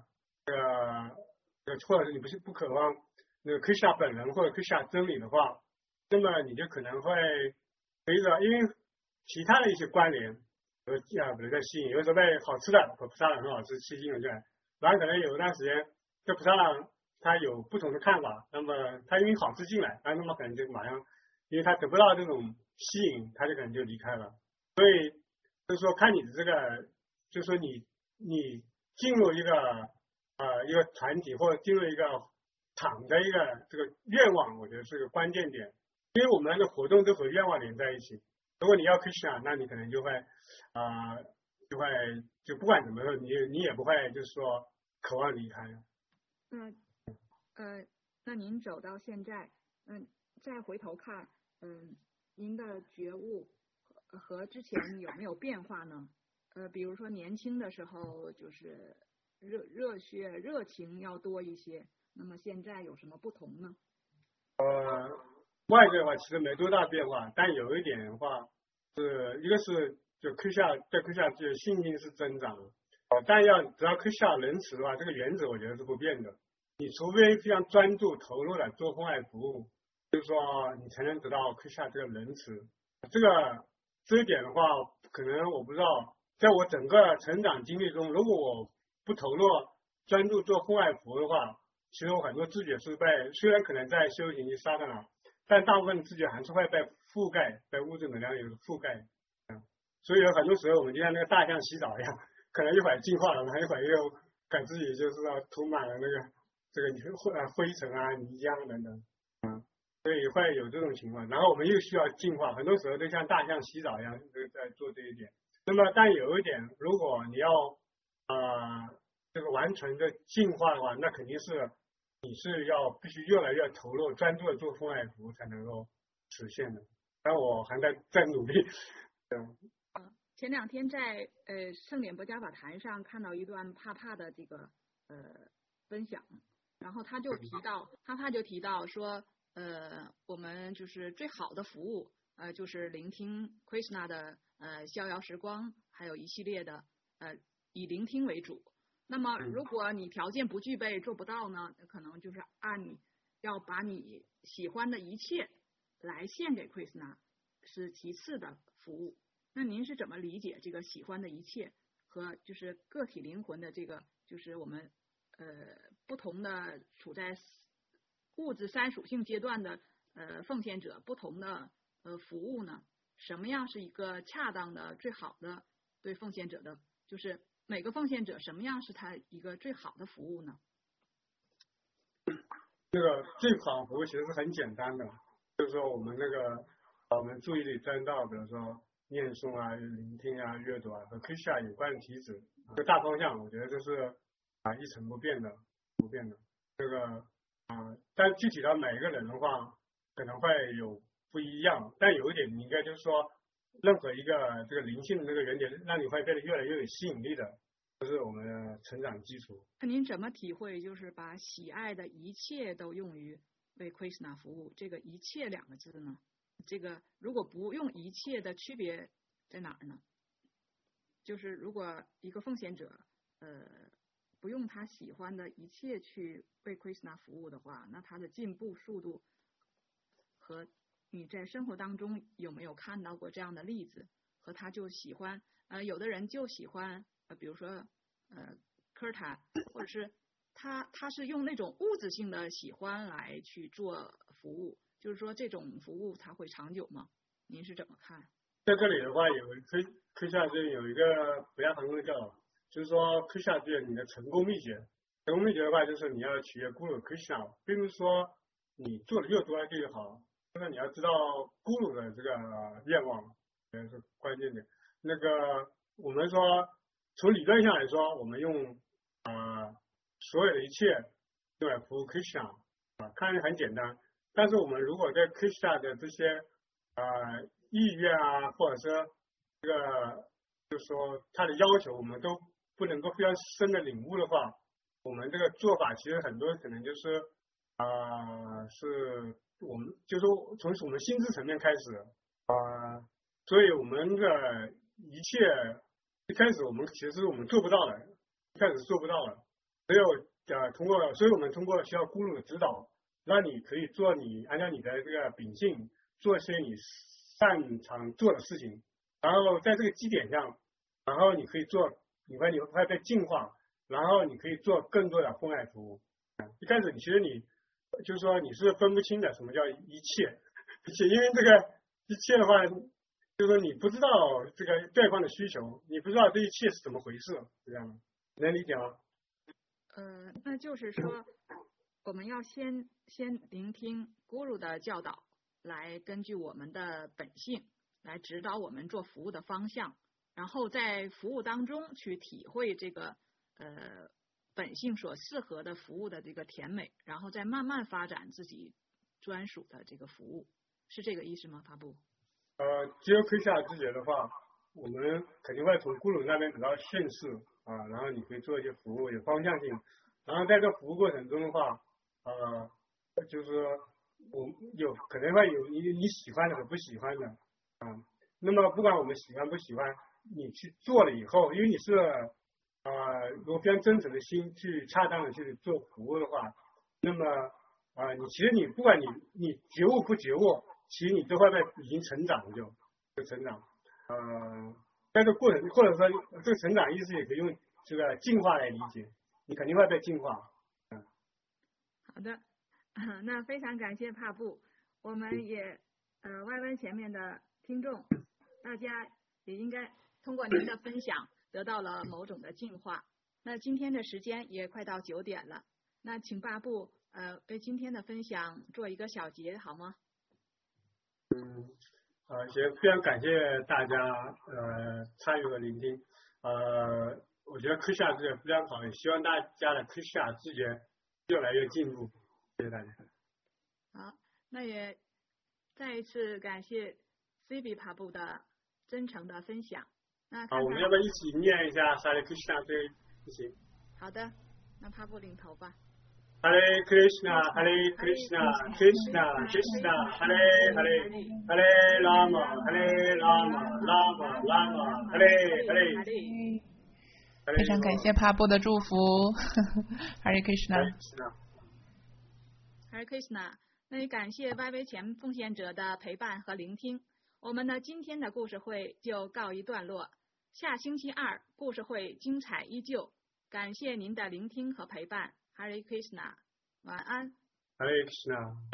或者是你不渴望那个 Krishna 本人或者 Krishna 真理的话，那么你就可能会有一个因为其他的一些关联，比如在吸引，有时候被好吃的和菩萨很好吃，吸引了进来，然后可能有一段时间这菩萨他有不同的看法，那么他因为好吃进来，那么可能就马上，因为他得不到这种吸引，他就可能就离开了。所以就是说看你的这个，就是说你进入一个团体或者进入一个场的一个这个愿望，我觉得是个关键点，因为我们的活动都和愿望连在一起。如果你要 Krishna， 那你可能就会就不管怎么说，你也不会就是说渴望离开。 那您走到现在，再回头看，您的觉悟和之前有没有变化呢？比如说年轻的时候就是热血热情要多一些，那么现在有什么不同呢？ 外在的话其实没多大变化，但有一点的话是一个是就对Krishna 这信心是增长的，但只要Krishna仁慈的话，这个原则我觉得是不变的。你除非非常专注投入的做奉爱服务，就是说你才能得到Krishna这个仁慈。这一点的话，可能我不知道，在我整个成长经历中，如果我不投入专注做奉爱服务的话，其实我很多知觉是虽然可能在修行去杀掉了，但大部分知觉还是会被覆盖，被物质能量有覆盖。所以有很多时候我们就像那个大象洗澡一样，可能一会儿进化了，一会儿又感自己就是涂满了这个灰尘啊、泥浆等等，所以会有这种情况。然后我们又需要进化，很多时候都像大象洗澡一样在做这一点。那么，但有一点，如果你要这个完全的进化的话，那肯定是你是必须越来越投入、专注的做奉爱服务才能够实现的。但我还在努力。 前2天在圣典钵伽法坛上看到一段帕帕的这个分享，然后他就提到说，我们就是最好的服务，就是聆听 Krishna 的逍遥时光，还有一系列的以聆听为主。那么如果你条件不具备做不到呢，可能就是要把你喜欢的一切来献给 Krishna 是其次的服务。那您是怎么理解这个喜欢的一切和就是个体灵魂的这个就是我们不同的处在物质3属性阶段的奉献者不同的服务呢？什么样是一个恰当的最好的对奉献者的，就是每个奉献者什么样是他一个最好的服务呢？ 这个最好的服务其实是很简单的，就是说我们我们注意力专到，比如说念诵啊、聆听啊、阅读啊和 Krishna 有关的题旨，这个大方向我觉得这是一成不变的。这个但具体到每个人的话，可能会有不一样。但有一点，你应该就是说，任何一个这个灵性的那个原点，让你会变得越来越有吸引力的，这是我们的成长基础。 那您怎么体会就是把喜爱的一切都用于为 Krishna 服务？这个一切2个字呢？这个如果不用一切的区别在哪儿呢？就是如果一个奉献者不用他喜欢的一切去为 Krishna 服务的话，那他的进步速度和你在生活当中有没有看到过这样的例子？和他就喜欢有的人就喜欢比如说科塔，或者是他是用那种物质性的喜欢来去做服务。就是说这种服务它会长久吗？您是怎么看？ 在这里的话，Krishna 这里有一个不要堂的叫，就是说 Krishna 对你的成功秘诀， 我们觉得话就是你要取悦 Guru Krishna， 并不是说你做的越多就越好，就是你要知道 Guru 的这个愿望，这是关键点。那个我们说从理论上来说，我们用所有的一切用来服务 Krishna 看着很简单，但是我们如果对 Krishna 的这些意愿或者说这个就是说他的要求，我们都不能够非常深的领悟的话，我们这个做法其实很多可能就是是我们就是从我们心智层面开始所以我们的一切一开始我们其实我们做不到的，一开始做不到的，只有通过，所以我们通过需要Guru的指导，让你可以做你按照你的这个秉性做一些你擅长做的事情，然后在这个基点上，然后你可以做，你会被净化，然后你可以做更多的奉爱服务。一开始其实你就是说你是分不清的什么叫一切，因为这个一切的话，就是说你不知道这个对方的需求，你不知道这一切是怎么回事，是这样的，能理解吗？ 那就是说，我们要先聆听 Guru 的教导，来根据我们的本性来指导我们做服务的方向，然后在服务当中去体会这个本性所适合的服务的这个甜美，然后再慢慢发展自己专属的这个服务，是这个意思吗？法布？ 只有Krishna知觉的话，我们肯定会从Guru那边得到训示然后你可以做一些服务有方向性，然后在这个服务过程中的话，就是我有可能会有你喜欢的和不喜欢的那么不管我们喜欢不喜欢，你去做了以后，因为你是有非常真诚的心去恰当的去做服务的话，那么你其实你不管你觉悟不觉悟，其实你都会已经成长就成长在这个过程或者说这个成长意思也可以用这个进化来理解，你肯定会被进化。 好的，那非常感谢帕布，我们也YY前面的听众，大家也应该通过您的分享得到了某种的进化。那今天的时间也快到9点了，那请帕布为今天的分享做一个小结好吗？ 也非常感谢大家参与和聆听我觉得Krishna知觉非常好，也希望大家的Krishna知觉越来越进步，谢谢大家。 好，那也再一次感谢 CB 帕布的真诚的分享。那我们要不要一起念一下Hare Krishna这一起？ 好的，那帕布领头吧。 Hare Krishna, Hare Krishna, Krishna Krishna, Hare Hare, Hare Rama, Hare Rama, Rama Rama, Hare Hare。 非常感谢帕布的祝福，Hare Krishna。 Hare Krishna。那也感谢YY前奉献者的陪伴和聆听。我们的今天的故事会就告一段落，下星期2故事会精彩依旧。感谢您的聆听和陪伴。Hare Krishna， 晚安。 Hare Krishna。